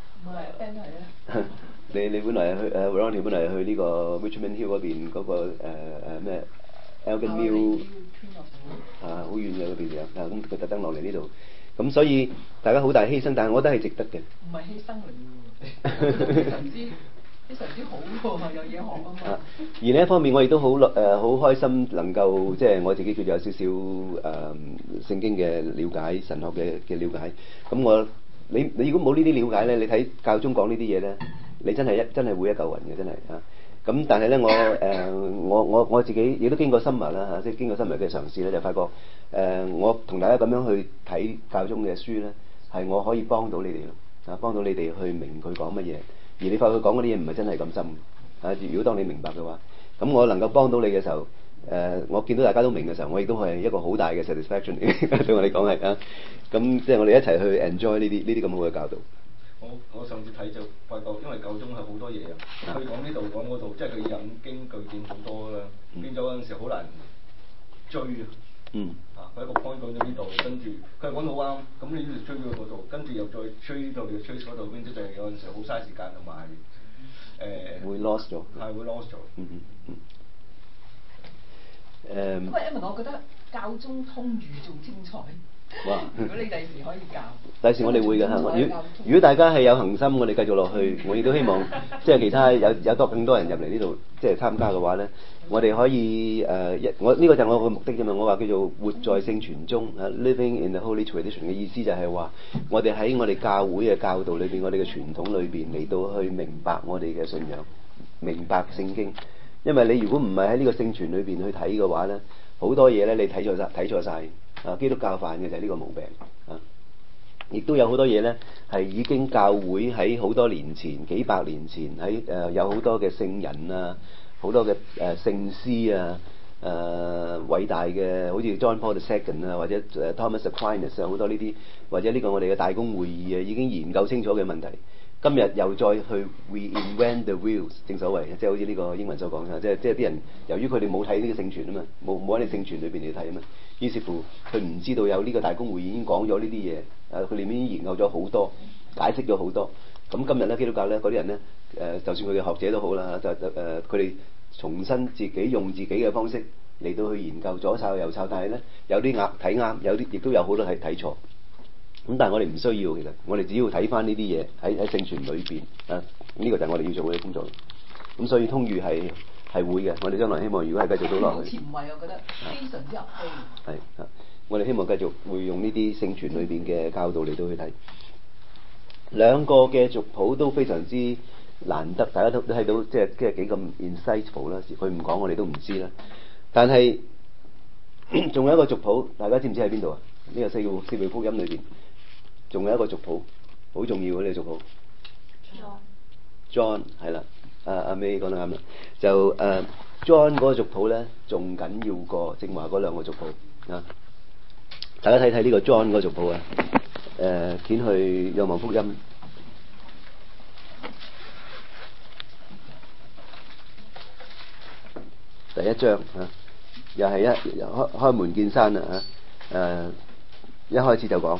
[SPEAKER 1] 你你本來去誒 Veronica 本來去呢個 Richmond Hill 嗰邊嗰、嗰個誒咩 Elgin Mill 啊，好遠嘅嗰邊嘅，啊咁佢特登落嚟呢度，咁所以大家好大犧牲，但係我覺得係值得嘅。
[SPEAKER 6] 唔係犧牲嚟嘅，非常之非常之好喎，有嘢學啊嘛。
[SPEAKER 1] 而另一方面，我亦都好誒好開心，能夠即係我自己叫做有少少誒、呃、聖經嘅了解、神學嘅嘅了解，咁我。你你如果冇呢啲了解咧，你睇教宗講呢啲嘢咧，你真係一真係會一嚿雲嘅，真係嚇。咁、啊、但係咧，我誒、呃、我我我自己亦都經過 summer 啦嚇，即係經過 summer 嘅嘗試咧，就發覺誒、呃、我同大家咁樣去睇教宗嘅書咧，係我可以幫到你哋咯，啊幫到你哋去明佢講乜嘢。而你發覺佢講嗰啲嘢唔係真係咁深啊！如果當你明白嘅話，咁我能夠幫到你嘅時候。誒、呃，我見到大家都明嘅時候，我亦都係一個好大嘅 satisfaction 對我嚟講係啊，咁即係我哋一齊去 enjoy 呢啲呢啲咁好嘅教導。
[SPEAKER 5] 我我上次睇就發覺，因為教宗係好多嘢啊，佢講呢度講嗰度，即係佢引經據典好多啦，變咗嗰陣時好難追啊。嗯。啊，佢一個 point 講咗呢度，跟住佢係講到啱，咁你呢度追到嗰度，跟住又再追呢度又追嗰度，變咗就係有陣時好嘥時間同埋誒。會 lost 咗。係會 lost 咗。嗯嗯嗯。
[SPEAKER 6] 誒，因為因為我覺得教宗通諭仲精彩。哇！如果你第時可以教，
[SPEAKER 1] 第時我哋會嘅嚇。如如果大家係有恒心，我哋繼續落去，我亦都希望即係其他有有多更多人入嚟呢度即係參加嘅話咧，我哋可以誒一、呃、我呢、這個就係我嘅目的啫嘛。我話叫做活在聖傳中啊 ，living in the holy tradition 嘅意思就係話，我哋喺我哋教會嘅教導裏邊，我哋嘅傳統裏邊嚟到去明白我哋嘅信仰，明白聖經。因為你如果唔係喺呢個聖傳裏邊去睇嘅話咧，好多嘢咧你睇錯晒，睇錯晒啊！基督教犯嘅就係呢個毛病啊！亦都有好多嘢咧係已經教會喺好多年前、幾百年前喺誒、呃、有好多嘅聖人啊，好多嘅誒、呃、聖師啊，誒、呃、偉大嘅好似 John Paul the Second 啊，或者誒 Thomas Aquinas 啊，好多呢啲，或者呢個我哋嘅大公會議啊，已經研究清楚嘅問題。今日又再去 reinvent the wheels，正所謂，即係好似呢個英文所講嘅，即係即係啲人由於佢哋冇睇呢個聖傳啊嘛，冇冇喺你聖傳裏邊嚟睇啊嘛，於是乎佢唔知道有呢個大公會已經講咗呢啲嘢，誒佢哋已經研究咗好多，解釋咗好多。咁今日咧基督教咧嗰啲人咧，誒、呃、就算佢嘅學者都好啦，就誒佢哋重新自己用自己嘅方式嚟到去研究左抄右抄，但係咧有啲啱睇啱，有啲亦都有好多係睇錯。咁但係我哋唔需要，其實我哋只要睇翻呢啲嘢喺喺聖傳裏邊啊，呢、這個就係我哋要做嘅工作。咁所以通諭係係會嘅，我哋將來希望如果係繼續到落去。好似唔係，我覺得非常之入戲。係啊，我哋希望繼續會用呢啲聖傳裏邊嘅教導嚟到去睇。 兩個嘅族譜都非常之難得，大家都都睇到即係即係幾咁 insightful 啦。佢唔講我哋都唔知啦。但係仲有一個族譜，大家知唔知喺邊度啊？呢、這個四個四部福音裏邊，仲有一個族譜好重要嘅呢、這個族譜。John 係啦，阿阿 May 講得啱啦。就誒、uh, John 嗰個族譜咧，仲緊要過正話嗰兩個族譜啊！大家睇睇呢個 John 嗰個族譜啊，誒、呃，掀去《若望福音》第一章啊，又係一開開門見山啦啊！誒、呃，一開始就講，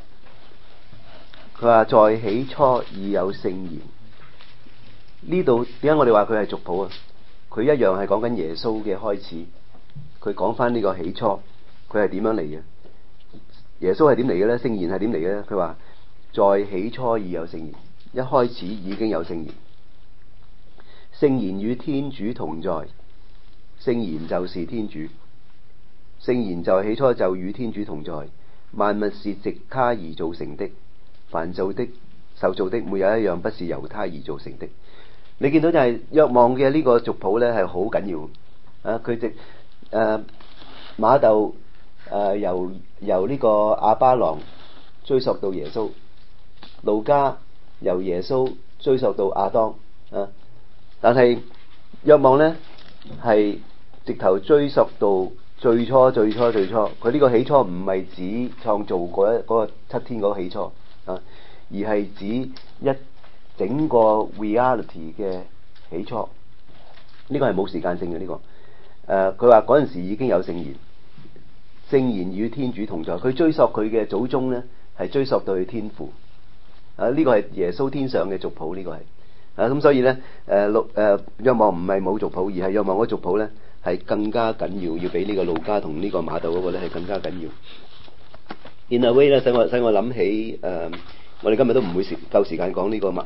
[SPEAKER 1] 佢話在起初已有聖言。呢度點解我哋話佢係族譜啊？佢一樣係講緊耶穌嘅開始。佢講翻呢個起初，佢係點樣嚟嘅？耶穌係點嚟嘅咧？聖言係點嚟嘅咧？佢話在起初已有聖言，一開始已經有聖言。聖言與天主同在，聖言就是天主。聖言在起初就與天主同在，萬物是藉他而造成的，凡造的、受造的，沒有一樣不是由他而造成的。你見到就係若望嘅呢個族譜咧，係好緊要啊！佢直誒馬竇誒由由呢個亞巴郎追溯到耶穌，路加由耶穌追溯到亞當啊，但係若望咧係直頭追溯到最初最初最初。佢呢個起初唔係指創造嗰一嗰個七天嗰個起初啊，而係指一整個 reality 嘅起初。呢、這個係冇時間性嘅呢、這個。誒、呃，佢話嗰陣時已經有聖言，聖言與天主同在。佢追溯佢嘅祖宗咧，係追溯到去天父。啊，呢、這個係耶穌天上嘅族譜，呢、這個係。啊，咁所以咧，誒路誒若望唔係冇族譜，而係若望嗰族譜咧係更加緊要，要比呢個路加同呢個馬竇嗰個咧係更加緊要。In a way 咧，使我使我諗起誒。呃我哋今日都唔會時夠時間講呢、這個麥誒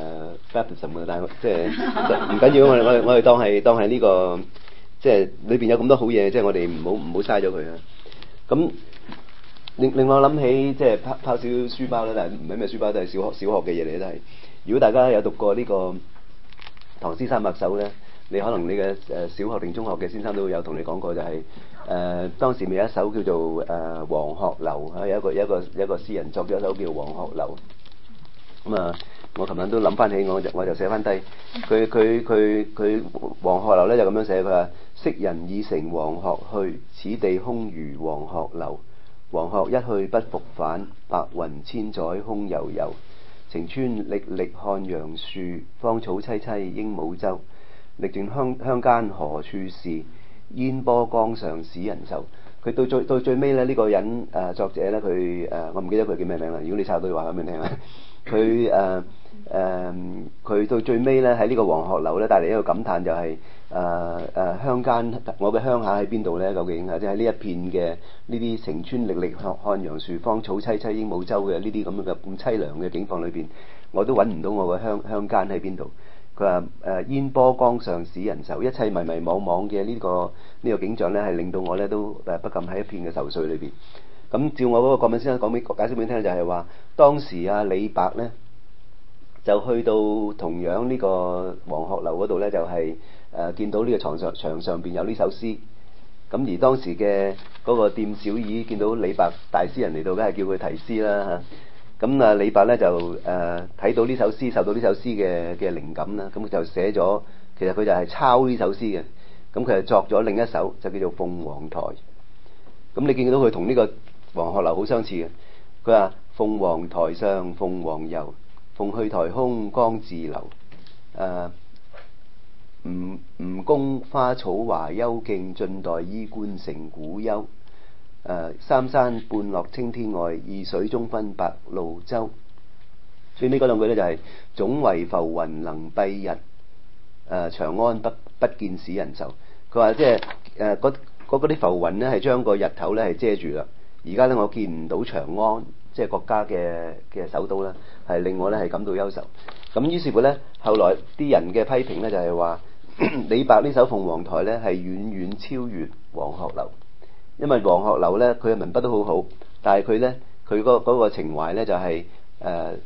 [SPEAKER 1] baptism 嘅，但係即係唔緊要，我哋我哋我哋當係當係呢、這個即係裏邊有咁多好嘢，即係我哋唔好唔好嘥咗佢啊！咁令令我諗起即係拋拋少少書包啦，但係唔係咩書包，都係小學小學嘅嘢嚟都係。如果大家有讀過呢、這個《唐詩三百首》咧，你可能你嘅誒小學定中學嘅先生都有同你講過、就是，就係。誒、呃、當時咪有一首叫做誒、呃《黃鶴樓》啊，有一個有一個有一個詩人作咗一首叫《黃鶴樓》。咁啊，我琴日都諗翻起，我就我就寫翻低。佢佢佢佢《黃鶴樓》咧就咁樣寫，佢話：昔人已乘黃鶴去，此地空如黃鶴樓。黃鶴一去不復返，白雲千載空悠悠。晴川歷歷漢陽樹，芳草萋萋鸚鵡洲。歷盡鄉鄉間何處是？煙波江上使人愁。佢到最到最尾咧，呢、這個人誒、呃、作者咧，佢誒、呃、我唔記得佢叫咩名啦。如果你查到話，咁樣聽啊。佢誒誒佢到最尾咧，喺呢個黃鶴樓咧帶嚟一個感嘆、就是，就係誒誒鄉間，我嘅鄉下喺邊度咧？究竟啊，即係呢一片嘅呢啲晴川歷歷漢漢陽樹，芳草萋萋鸚鵡洲嘅呢啲咁嘅咁凄涼嘅境況裏邊，我都揾唔到我嘅鄉鄉間喺邊度。佢話誒煙波江上使人愁，一切迷迷惘惘嘅呢個呢、這個景象咧，係令到我咧都誒不禁喺一片嘅愁緒裏邊。咁照我嗰個國文先生講俾解釋俾你聽，就係話當時啊李白咧就去到同樣呢個黃鶴樓嗰度咧，就係、是、誒、呃、見到呢個床上牆上邊有呢首詩。咁而當時嘅嗰個店小二見到李白大詩人嚟到，梗係叫佢題詩啦嚇。咁啊，李白咧就誒睇、呃、到呢首詩，受到呢首詩嘅嘅靈感啦，咁就寫咗，其實佢就係抄呢首詩嘅，咁佢就作咗另一首，就叫做《鳳凰台》。咁你見到佢同呢個黃鶴樓好相似嘅，佢話鳳凰台上鳳凰遊，鳳去台空江自流。誒吳吳宮花草華幽徑，晉代衣冠成古幽。誒、呃、三山半落青天外，二水中分白鷺洲。最尾嗰兩句咧就係、是、總為浮雲能蔽日，誒、呃、長安不不見使人愁。佢話即係誒嗰嗰啲浮雲咧係將個日頭咧係遮住啦。而家咧我見唔到長安，即係國家嘅嘅首都啦，係令我咧係感到憂愁。咁於是乎咧，後來啲人嘅批評咧就係話李白呢首鳳凰台咧係遠遠超越黃鶴樓。因為黃鶴樓咧，佢嘅文筆都好好，但係佢咧，佢嗰嗰個情懷咧就係誒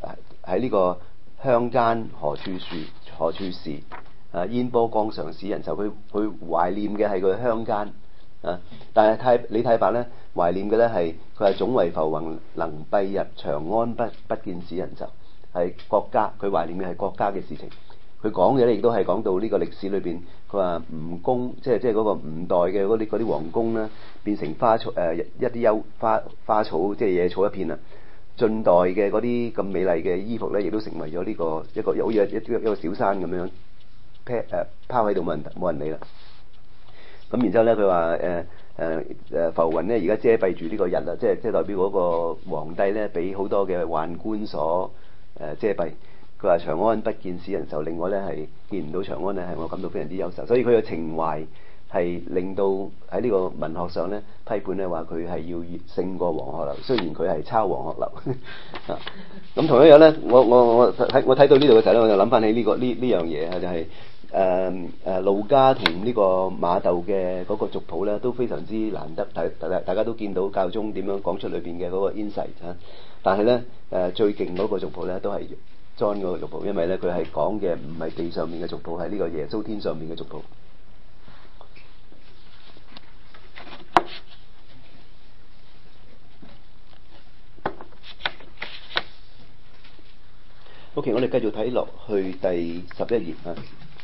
[SPEAKER 1] 喺呢個鄉間何處樹何處是啊，煙波江上使人愁。佢佢懷念嘅係佢鄉間啊，但係太李太白咧懷念嘅咧係佢係總為浮雲能蔽日，長安不不見使人愁。係國家，佢懷念嘅係國家嘅事情。佢講嘅咧亦都係講到呢個歷史裏邊，佢話吳宮即係即係嗰個吳代嘅嗰啲嗰啲皇宮咧變成花草誒、呃、一啲幽花花草即係野草一片啦。晉代嘅嗰啲咁美麗嘅衣服咧，亦都成為咗呢、這個一個好似一一,一個小山咁樣劈誒拋喺度，冇人冇人理啦。咁然之後咧，佢話誒誒誒浮雲咧，而家遮蔽住呢個日啦，即係即係代表嗰個皇帝咧，俾好多嘅宦官所誒、呃、遮蔽。佢話長安不見使人愁，另外咧係見唔到長安咧，係我感到非常之憂愁。所以佢嘅情懷係令到喺呢個文學上咧批判咧話佢係要勝過黃鶴樓，雖然佢係抄黃鶴樓啊。咁同一樣咧，我我我睇我睇到呢度嘅時候咧，我就諗翻起呢、這個呢呢樣嘢啊，就係誒誒盧家同呢個馬竇嘅嗰個族譜咧都非常之難得，大大大家都見到教宗點樣講出裏邊嘅嗰個 insight 啊。但係咧誒最勁嗰個族譜咧都係John 嗰個族譜，因為咧佢係講嘅唔係地上面嘅族譜，係呢個耶穌天上面嘅族譜。OK， 我哋繼續睇落去第十一頁啊，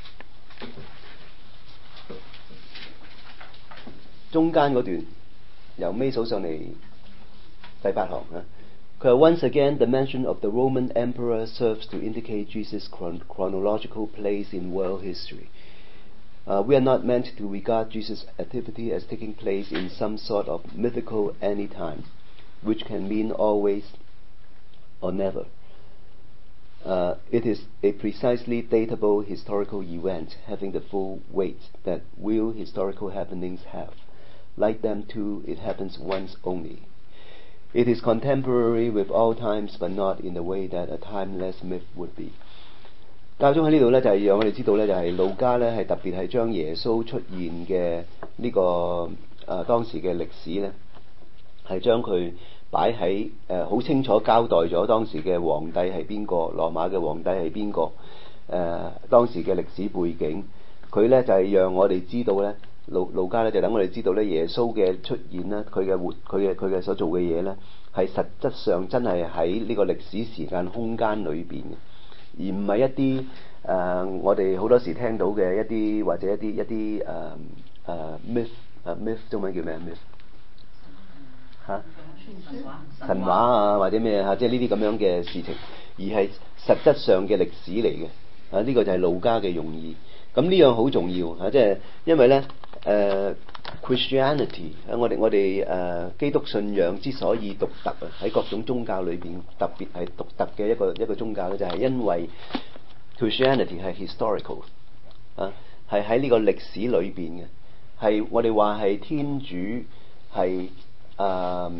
[SPEAKER 1] 中間嗰段由尾數上嚟第八行啊。佢話 Once again, the mention of the Roman emperor serves to indicate Jesus' chron- chronological place in world history. Uh, we are not meant to regard Jesus' activity as taking place in some sort of mythical anytime, which can mean always or never. Uh, it is a precisely datable historical event having the full weight that real historical happenings have. Like them too, it happens once only.It is contemporary with all times, but not in the way that a timeless myth would be. 教宗喺呢度咧，就係、是、讓我哋知道咧，就係、是、路加咧係特別係將耶穌出現嘅呢、這個誒、呃、當時嘅歷史咧，係將佢擺喺誒好清楚交代咗當時嘅皇帝係邊個，羅馬嘅皇帝係邊個，誒、呃、當時嘅歷史背景，佢咧就係、是、讓我哋知道咧。路路加咧就等我哋知道咧，耶穌嘅出現咧，佢嘅活，佢嘅佢嘅所做嘅嘢咧，係實質上真係喺呢個歷史時間空間裏邊嘅，而唔係一啲誒、呃、我哋好多時聽到嘅一啲或者一啲一啲誒誒 myth 啊 myth 中文叫咩 myth 嚇神話啊或者咩嚇，即係呢啲咁樣嘅事情，而係實質上嘅歷史嚟嘅啊，呢、這個就係路加嘅用意。咁呢樣好重要嚇，即係因為咧。誒、uh, Christianity 喺我哋我哋誒、uh, 基督信仰之所以獨特啊，喺各種宗教裏邊特別係獨特嘅一個一個宗教咧，就係、是、因為 Christianity 係 historical 啊，係喺呢個歷史裏邊嘅，係我哋話係天主係誒、uh,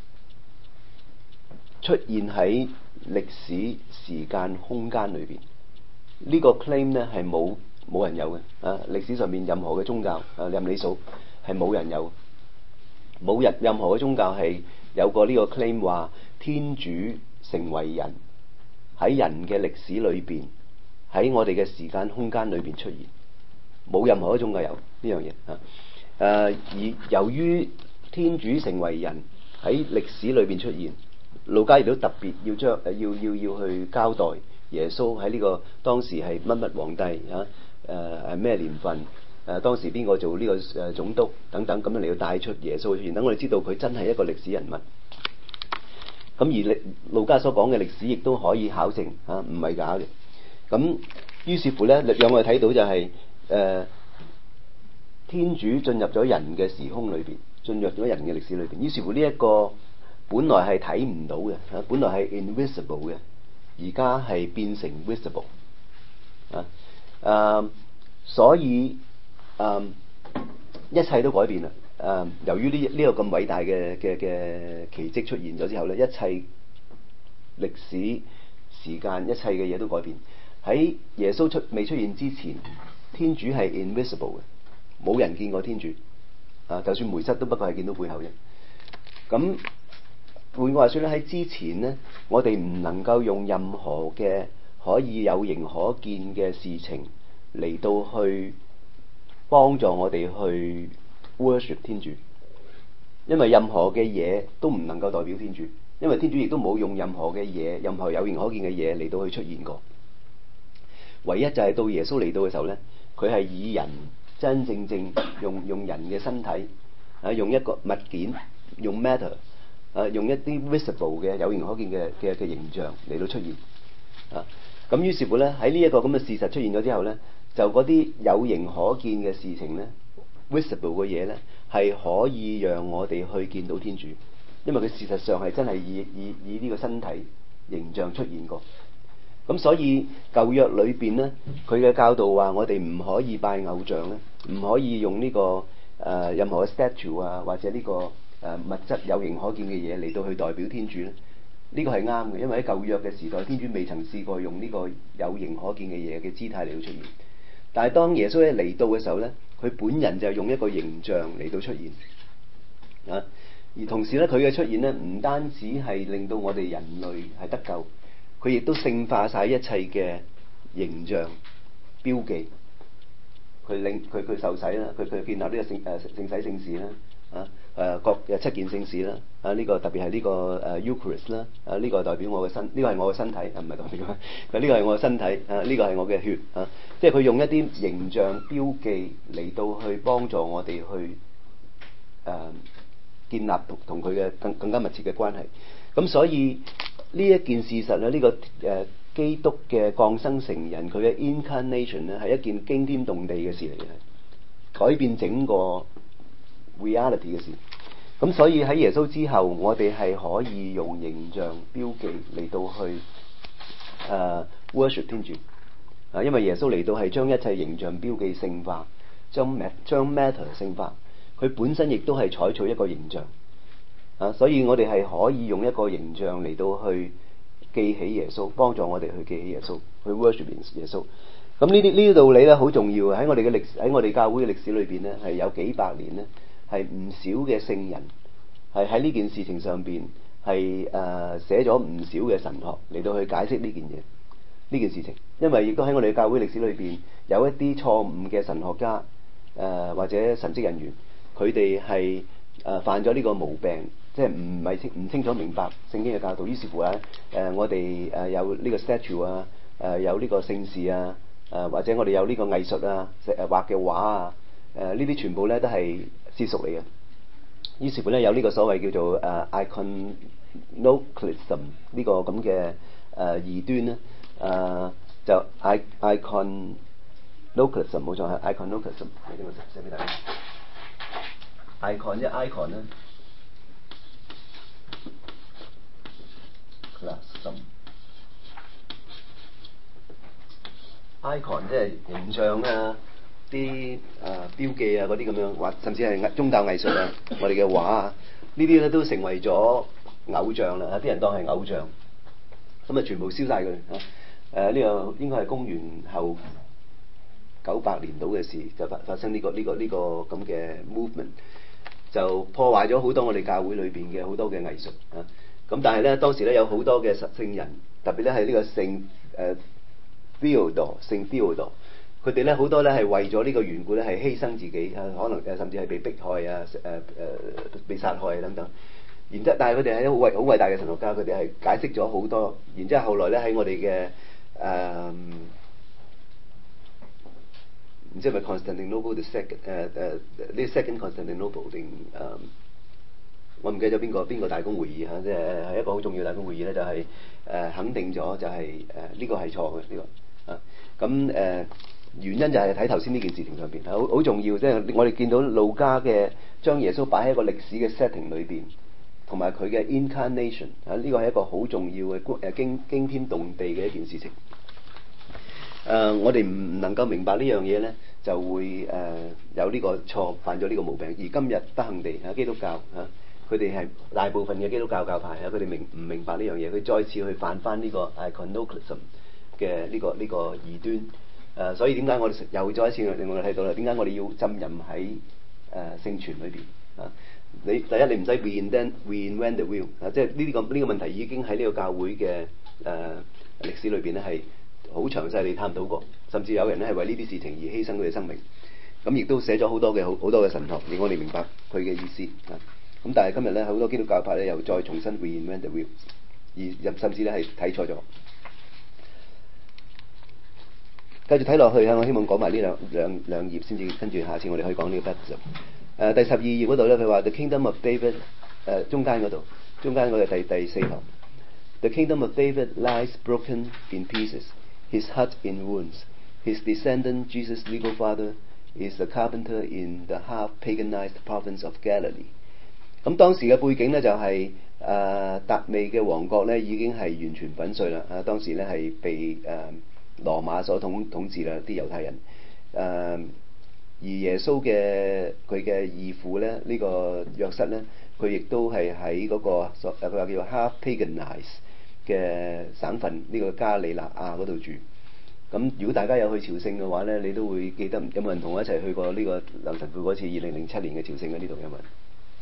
[SPEAKER 1] 出現喺歷史時間空間裏邊，呢、這個 claim 咧係冇。冇人有嘅啊！歷史上面任何嘅宗教啊，任你數係冇人有，冇人任何嘅宗教係有過呢個 claim 話天主成為人喺人嘅歷史裏邊，喺我哋嘅時間空間裏邊出現，冇任何一宗教有呢樣嘢啊！誒、啊，而由於天主成為人喺歷史裏邊出現，路加亦都特別要將誒要要要去交代耶穌喺呢個當時係乜乜皇帝啊！誒誒咩年份？誒、呃、當時邊個做呢、這個誒、呃、總督等等，咁樣嚟到帶出耶穌嘅出現，等我哋知道佢真係一個歷史人物。咁而歷路加所講嘅歷史亦都可以考證嚇，唔、啊、係假嘅。咁於是乎咧，讓我哋睇到就係、是、誒、呃、天主進入咗人嘅時空裏邊，進入咗人嘅歷史裏邊。於是乎呢一個本來係睇唔到嘅嚇，本來係 invisible 嘅，而家係變成 visible 啊。誒、uh, 所以誒、uh, 一切都改變啦。誒、uh, 由於呢呢個咁偉大嘅嘅嘅奇蹟出現咗之後咧，一切歷史時間一切嘅嘢都改變。喺耶穌出未出現之前，天主係 invisible 嘅，冇人見過天主。啊，就算梅瑟都不過係見到背後啫。咁換句話說咧，喺之前咧，我哋唔能夠用任何嘅可以有形可見嘅事情嚟到去幫助我哋去 worship 天主，因為任何嘅嘢都唔能夠代表天主，因為天主亦都冇用任何嘅嘢，任何有形可見嘅嘢嚟到去出現過。唯一就係到耶穌嚟到嘅時候咧，佢係以人真真正正用用人嘅身體啊，用一個物件，用 matter 啊，用一啲 visible 嘅有形可見嘅嘅嘅形象嚟到出現啊。咁於是乎咧，喺呢一個咁嘅事實出現咗之後咧，就嗰啲有形可見嘅事情咧 visible 嘅嘢咧，係可以讓我哋去見到天主，因為佢事實上係真係以以以呢個身體形象出現過。咁所以舊約裏邊咧，佢嘅教導話我哋唔可以拜偶像咧，唔可以用呢、這個誒、呃、任何嘅 statue 啊，或者呢、這個誒、呃、物質有形可見嘅嘢嚟到去代表天主咧，呢、這個係啱嘅，因為喺舊約嘅時代，天主未曾試過用呢個有形可見嘅嘢嘅姿態嚟到出現。但係當耶穌一嚟到嘅時候咧，佢本人就用一個形象嚟到出現啊，而同時咧，佢嘅出現咧，唔單止係令到我哋人類係得救。佢亦都聖化晒一切嘅形象標記，佢令佢佢受洗啦，佢佢建立呢個聖誒聖洗聖事啦，啊誒各誒七件聖事啦，啊呢、這個特別係呢個誒 Eucharist 啦，啊呢、這個代表我嘅身，呢、這個係我嘅身體，啊唔係代表，佢呢個係我嘅身體，啊呢、這個係我嘅血，啊即係佢用一啲形象標記嚟到去幫助我哋去誒、呃、建立同同佢嘅更更加密切嘅關係，咁所以。呢一件事實咧，呢、這個誒、呃、基督嘅降生成人，佢嘅 incarnation 咧，係一件驚天動地嘅事嚟嘅，改變整個 reality 嘅事。咁所以喺耶穌之後，我哋係可以用形象標記嚟到去誒、呃、worship 天主啊，因為耶穌嚟到係將一切形象標記聖化，將 mat 將 matter 聖化，佢本身亦都係採取一個形象。啊，所以我哋係可以用一個形象嚟到去記起耶穌，幫助我哋去記起耶穌，去 worship 耶穌。咁呢啲呢啲道理咧好重要嘅，喺我哋嘅歷史，喺我哋教會嘅歷史裏邊咧，係有幾百年咧，係唔少嘅聖人係喺呢件事情上邊係誒寫咗唔少嘅神學嚟到去解釋呢件嘢呢件事情。因為亦都喺我哋嘅教會歷史裏邊有一啲錯誤嘅神學家誒、呃、或者神職人員，佢哋係誒犯咗呢個毛病。即係唔係清唔清楚明白聖經嘅教導，於是乎咧，誒、呃、我哋誒有呢個 statue 啊，誒、呃、有呢個聖事啊，誒、呃、或者我哋有呢個藝術啊，誒畫嘅畫啊，誒呢啲全部咧都係褻瀆嚟嘅。於是乎咧有呢個所謂叫做誒、呃、iconoclasm 呢個咁嘅誒異端咧，誒、呃、就 i iconoclasm 冇錯係 iconoclasm， 呢個寫俾大家 icon 即係 icon 咧。嗱，icon 即係形象啊，啲誒、呃、標記啊嗰啲咁樣，或甚至係宗教藝術啊，我哋嘅畫啊，呢啲咧都成為咗偶像啦，啲人當係偶像，咁啊全部燒晒佢嚇。誒、呃、呢、這個應該係公元後九百年度嘅事，就發發生呢、這個呢、這個呢、這個咁嘅 movement， 就破壞咗好多我哋教會裏邊嘅好多嘅藝術啊。咁但係咧，當時咧有好多嘅聖人，特別咧係呢個聖誒 Theodore 聖 Theodore，佢哋咧好多咧係為咗呢個緣故咧係犧牲自己啊，可能誒甚至係被迫害啊，誒、呃、誒被殺害啊等等。然之後，但係佢哋係好偉好偉大嘅神學家，佢哋係解釋咗好多。然之後後來咧喺我哋嘅誒唔知係咪 Constantinople the second 誒誒呢 second Constantinople 定誒？我唔記得咗邊個邊個大公會議嚇，即係係一個好重要大公會議咧，就係、是、誒、呃、肯定咗就係誒呢個係錯嘅呢個啊，咁誒、呃、原因就係睇頭先呢件事情上邊，好好重要，即、就、係、是、我哋見到路加嘅將耶穌擺喺一個歷史嘅 setting 裏邊，同埋佢嘅 incarnation 啊，呢個係一個好重要嘅誒驚驚天動地嘅一件事情。誒、呃，我哋唔能夠明白呢樣嘢咧，就會誒、呃、有呢個錯，犯咗呢個毛病。而今日不幸地啊，基督教啊。佢哋係大部分嘅基督教教派啊，佢哋明唔明白呢樣嘢？佢再次去犯翻呢個 iconoclasm 嘅呢個呢個異端。誒、呃，所以點解我哋又再一次令我哋睇到啦？點解我哋要浸淫喺誒聖傳裏邊啊？ 你第一你唔使 reinvent reinvent the wheel 啊，即係呢啲咁呢個問題已經喺呢個教會嘅誒、呃、歷史裏邊咧係好詳細地探討過，甚至有人咧係為呢啲事情而犧牲佢嘅生命。咁亦都寫咗好多嘅好好多嘅神學，令我哋明白佢嘅意思啊。咁但係今日咧好多基督教派咧又再重新 reinvent the wheel， 而甚至咧係睇錯咗。繼續睇落去啊！我希望講埋呢兩兩兩頁先至，跟住下次我哋可以講呢個 baptism。誒第十二頁嗰度咧，佢話 The Kingdom of David 誒、呃、中間嗰度，中間嗰個第第四行 The Kingdom of David lies broken in pieces, his hut in ruins, his descendant Jesus' legal father is a carpenter in the half-paganized province of Galilee。咁當時嘅背景咧就係、是、誒、呃、達味嘅王國咧已經係完全粉碎啦。啊，當時咧係被誒、呃、羅馬所統統治啦，啲猶太人誒、呃。而耶穌嘅佢嘅義父咧，呢、這個約瑟咧，佢亦都係喺嗰個所誒佢話叫做 half-paganized 嘅省份呢、這個加里肋亞嗰度住。咁如果大家有去朝聖嘅話咧，你都會記得有冇人同我一齊去過呢個梁神父嗰次二零零七年嘅朝聖喺呢度有冇人？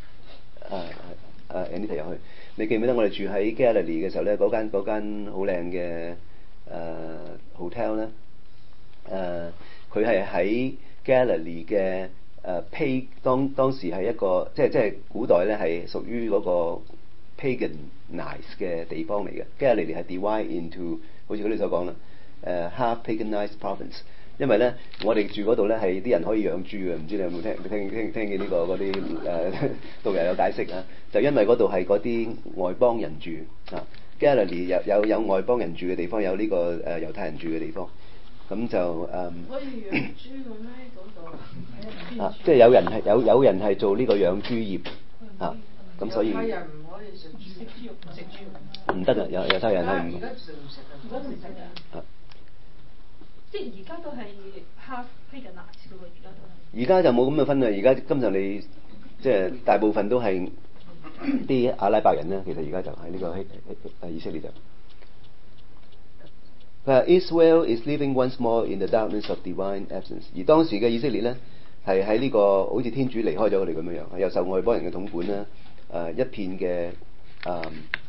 [SPEAKER 1] 誒誒 Anita 入去，你記唔記得我哋住喺 Galilee 嘅時候咧，嗰間嗰間好靚嘅誒 hotel 咧？誒佢係喺Galilee 嘅誒 pag 當當時係一個即係即係古代咧係屬於嗰個 paganized 嘅地方嚟嘅。Galilee 係 divide into 好似佢哋所講啦，誒 half paganized province。因為咧我哋住嗰度咧係啲人可以養豬嘅，唔知你有冇聽聽聽聽見呢、這個嗰啲誒導遊有解釋啊？就因為嗰度係嗰啲外邦人住啊。Galilee 有有有外邦人住嘅地方，有呢、這個誒、呃、猶太人住嘅地方。咁就誒，可以養豬嘅咩？嗰度啊，即係有人係有有人係做呢個養豬業啊，咁所以猶太人唔可以食豬食豬肉食豬肉唔得㗎，有猶太人係唔而家食唔食㗎？而家唔食㗎。
[SPEAKER 2] 即係而家都係 half paganized 㗎喎，而家都係。
[SPEAKER 1] 而家就冇咁嘅分啦，而家今日你即係大部分都係啲阿拉伯人啦，其實而家就喺呢個誒以色列就。Uh, Israel is living once more in the darkness of divine absence。而當時嘅以色列咧，係喺呢個好似天主離開咗佢哋咁樣樣，又受外邦人嘅統管啦，誒、呃、一片嘅誒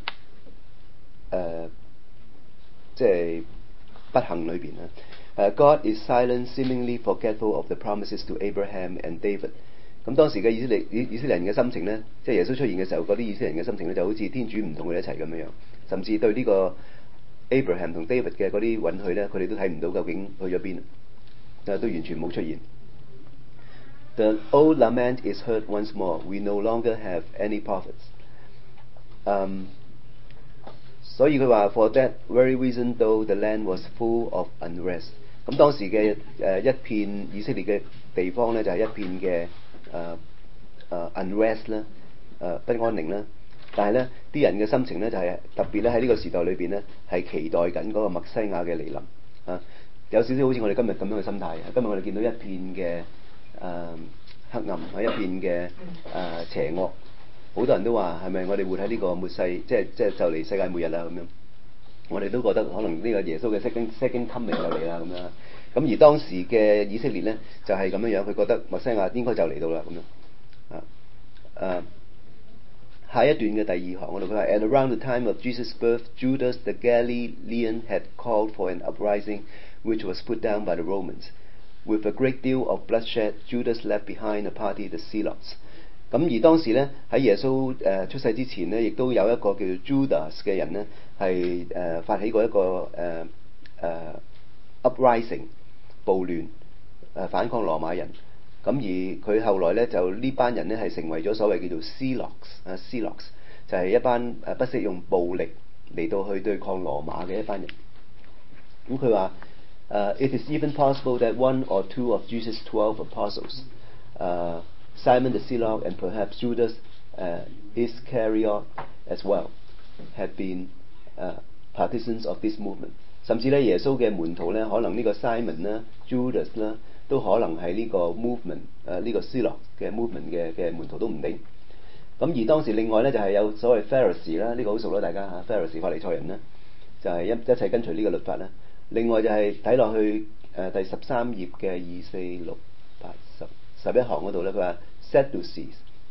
[SPEAKER 1] 誒，即係不幸裏邊啦。誒、uh, God is silent, seemingly forgetful of the promises to Abraham and David。咁當時嘅以色列以以色列人嘅心情咧，即係耶穌出現嘅時候，嗰啲以色列人嘅心情咧，就好似天主唔同佢哋一齊咁樣樣，甚至對呢、這個Abraham 同 David 嘅嗰啲允許咧，佢哋都睇唔到究竟去咗邊，但係都完全冇出現。The old lament is heard once more. We no longer have any prophets。嗯，所以佢話 For that very reason, though the land was full of unrest。咁當時嘅誒、呃、一片以色列嘅地方咧，就係、是、一片嘅誒誒 unrest 啦，誒不安寧啦。但係咧，啲人嘅心情咧就係、是、特別咧喺呢個時代裏邊咧，係期待緊嗰個默西亞嘅嚟臨啊！有少少好似我哋今日咁樣嘅心態。今日我哋見到一片嘅誒、呃、黑暗，係一片嘅誒、呃、邪惡。好多人都話係咪我哋活喺呢個末世，即係即係就嚟世界末日啦咁樣。我哋都覺得可能呢個耶穌嘅 second second coming 就嚟啦咁樣。咁而當時嘅以色列咧就係、是、咁樣樣，佢覺得默西亞應該就嚟到啦咁樣啊誒。啊下一段嘅第二行嗰度佢話 At around the time of Jesus' birth, Judas the Galilean had called for an uprising, which was put down by the Romans. With a great deal of bloodshed, Judas left behind a party, the Zealots。咁而當時咧喺耶穌誒、呃、出世之前咧，亦都有一個叫做 Judas 嘅人咧係誒發起過一個誒誒、呃呃、uprising 暴亂誒、呃、反抗羅馬人。咁而佢後來咧就呢班人咧係成為咗所謂叫做 Zealots 啊 Zealots 就係一班誒不惜用暴力嚟到去對抗羅馬嘅一班人。咁佢話誒 It is even possible that one or two of Jesus' twelve apostles, uh, Simon the Zealot and perhaps Judas uh, Iscariot as well, had been uh, partisans of this movement。甚至咧耶穌嘅門徒咧，可能呢個 Simon 啦、Judas 啦，都可能係呢個 movement 誒、呃、呢、這個 Zealot 嘅 movement 嘅嘅門徒都唔定。咁而當時另外咧就係、是、有所謂 Pharisee 啦，呢個好熟啦，大家嚇 Pharisee 法利賽人啦，就係、是、一一切跟隨呢個律法啦。另外就係睇落去誒、呃、第十三頁嘅二四六八十十一行嗰度咧，佢話 Sadducees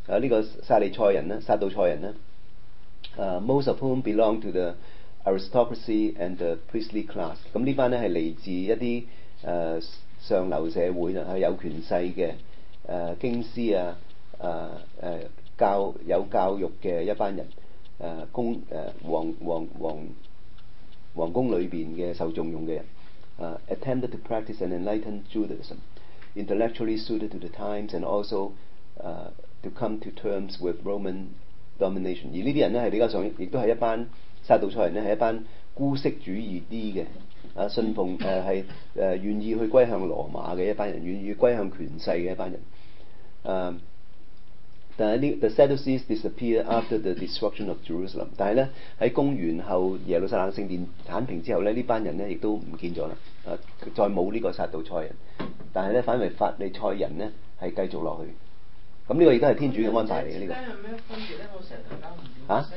[SPEAKER 1] 啊呢個撒利賽人咧，撒杜塞人咧，誒 most of whom belong to the aristocracy and the priestly class。咁呢班咧係嚟自一啲誒、呃、上流社會啦，係有權勢嘅誒經師啊，誒、呃、誒教有教育嘅一班人，誒宮誒皇皇皇皇宮裏邊嘅受重用嘅人。Uh, attempted to practice an enlightened Judaism, intellectually suited to the times, and also uh, to come to terms with Roman domination。而呢啲人咧係比較上，亦都係一班撒杜塞人咧係一班姑息主義啲嘅，啊信奉誒係誒願意去歸向羅馬嘅一班人，願意歸向權勢嘅一班人。誒、uh,，但係呢 the Sadducees disappear after the destruction of Jerusalem。但係咧喺公元後耶路撒冷聖殿剷平之後咧，呢班人咧亦都唔見咗啦。啊，再冇呢個撒杜塞人，但係咧反為法利賽人咧係繼續落去。咁呢個亦都係天主嘅安排嚟嘅呢個。
[SPEAKER 6] 有咩分別咧？我成日都搞唔掂。
[SPEAKER 1] 嚇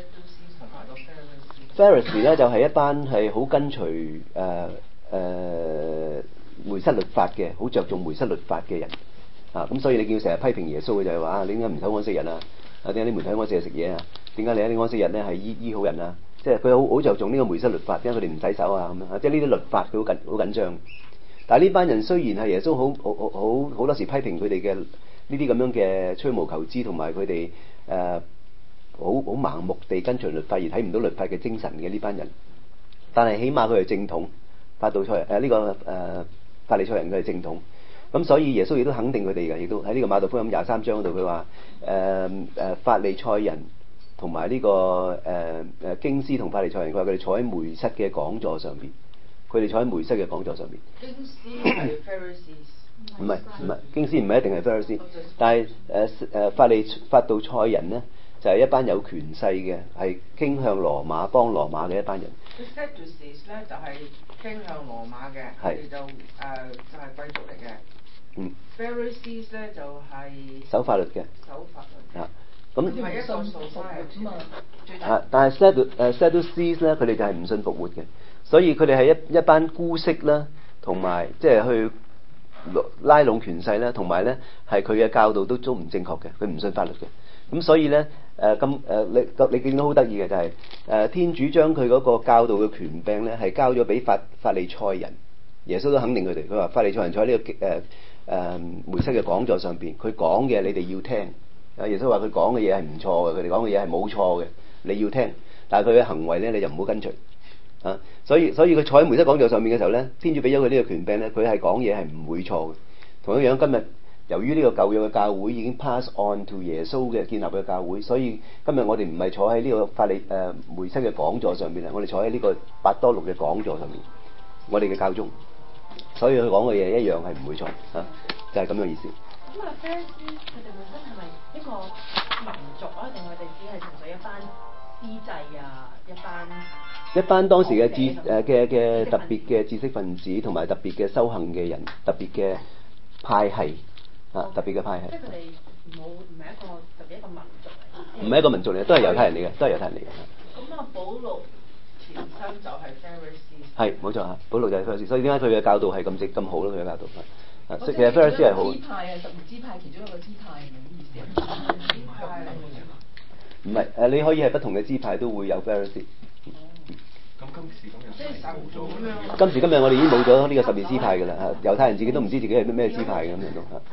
[SPEAKER 1] Pharisee 咧就係、是、一班係好跟隨誒誒、呃呃、梅瑟律法嘅，好着重梅瑟律法嘅人。啊，咁所以你見成日批評耶穌嘅就係話啊，你點解唔睇安息日啊？啊，點解你唔睇安息日食嘢啊？點解你喺啲安息日咧係醫醫好人啊？即係佢好好着重呢個梅瑟律法，點解佢哋唔洗手啊？咁樣啊，即係呢啲律法佢好緊好緊張。但係呢班人雖然係耶穌好好好好好多時批評佢哋嘅呢啲咁樣嘅吹毛求疵，同埋佢哋誒好好盲目地跟隨律法而睇唔到律法嘅精神嘅呢班人，但係起碼佢係正統，法杜塞誒呢個誒、呃、法利賽人佢係正統。咁所以耶穌亦都肯定佢哋嘅，亦都喺呢個馬太福音廿三章嗰度，佢話誒誒法利賽人同埋呢個誒誒、呃、經師同法利賽人，佢話佢哋坐喺梅瑟嘅講座上邊，佢哋坐喺梅瑟嘅講座上邊。
[SPEAKER 6] 經師係 Pharisees，
[SPEAKER 1] 唔係唔係，經師唔係一定係 Pharisee，但係誒誒法利法杜塞人咧就係、是、一班有權勢嘅，係傾向羅馬幫羅馬嘅一班人。
[SPEAKER 6] Sadducees 咧就係傾向羅馬嘅，佢哋就誒、呃、就係、是、貴族嚟嘅。
[SPEAKER 1] 嗯
[SPEAKER 6] Pharisees 咧就係、是、
[SPEAKER 1] 守法律嘅，
[SPEAKER 6] 守法律
[SPEAKER 1] 啊，咁
[SPEAKER 6] 係一個數翻
[SPEAKER 1] 啊，但係 Saddu 誒 Sadducees 咧，佢哋就係唔信復活嘅，所以佢哋係一一班姑息啦，同埋即係去拉攏權勢啦，同埋咧係佢嘅教導都都唔正確嘅，佢唔信法律嘅，咁所以咧誒咁誒你你見到好得意嘅就係、是、誒、呃、天主將佢嗰個教導嘅權柄咧係交咗俾法法利賽人，耶穌都肯定佢哋，佢話法利賽人坐喺呢、這個誒。呃誒、嗯、梅瑟嘅講座上邊，佢講嘅你哋要聽。啊，耶穌話佢講嘅嘢係唔錯嘅，佢哋講嘅嘢係冇錯嘅，你要聽。但係佢嘅行為咧，你就唔好跟隨。啊，所以所以佢坐喺梅瑟講座上面嘅時候咧，天主俾咗佢呢個權柄咧，佢係講嘢係唔會錯嘅。同樣樣今日由於呢個舊約嘅教會已經 pass on to 耶穌嘅建立嘅教會，所以今日我哋唔係坐喺呢個法利誒、呃、梅瑟嘅講座上邊啦，我哋坐喺呢個伯多祿嘅講座上面，我哋嘅教宗。所以佢講嘅嘢一樣係唔會錯啊，就係、是、咁樣意思。
[SPEAKER 3] 咁啊 Pharisee 佢哋本身係咪一個民族啊，定佢哋只係純粹一班司祭啊，一班
[SPEAKER 1] 一班當時嘅知誒嘅嘅特別嘅知識分子，同埋特別嘅修行嘅人，特別嘅派系啊，特別嘅派系。
[SPEAKER 3] 即係佢哋冇唔係一個特別一個民族嚟。
[SPEAKER 1] 唔係一個民族嚟，都係猶太人嚟嘅，都係猶太人嚟嘅。
[SPEAKER 6] 咁啊，保祿前身就係 Pharisees。係
[SPEAKER 1] 冇錯啊，保祿就係 Pharisees，所以點解佢嘅教導係咁直咁好咯？佢嘅教導係。啊，其實 Pharisees 係好。
[SPEAKER 6] 支派啊，十二支派其中一個支派係咩意思啊？支派
[SPEAKER 1] 唔係誒，你可以係不同嘅支派都會有 Pharisees。
[SPEAKER 5] 咁今時今日即係冇咗咁樣。
[SPEAKER 1] 今時今日我哋已經冇咗呢個十二支派㗎啦，嚇！猶太人自己都唔知自己係咩咩支派嘅咁樣都嚇。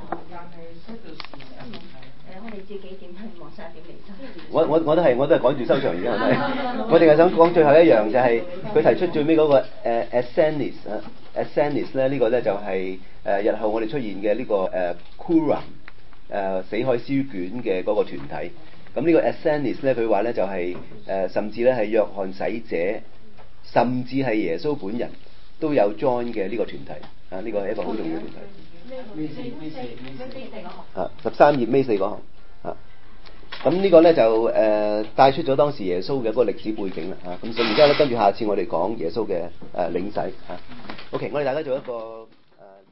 [SPEAKER 3] 我哋自己點去望十一點零三？
[SPEAKER 1] 我我我都係我都係趕住收場而家，係咪？我淨係想講最後一樣就係、是、佢提出最尾嗰、那個誒 Essenes 啊 Essenes 咧呢個咧就係、是、誒、呃、日後我哋出現嘅呢、這個誒 Qumran 誒死海書卷嘅嗰個團體。咁呢個 Essenes 咧佢話咧就係、是、誒、呃、甚至咧係約翰洗者，甚至係耶穌本人都有 join 嘅呢個團體啊！呢、這個係一個好重要嘅團體。
[SPEAKER 3] 尾四尾四尾四嗰行。
[SPEAKER 1] 啊，十三頁尾四嗰行。啊，咁呢個咧就誒、呃、帶出咗當時耶穌嘅嗰個歷史背景啦嚇，咁、啊、所以而家咧跟住下次我哋講耶穌嘅誒領洗嚇。OK，我哋大家做一個。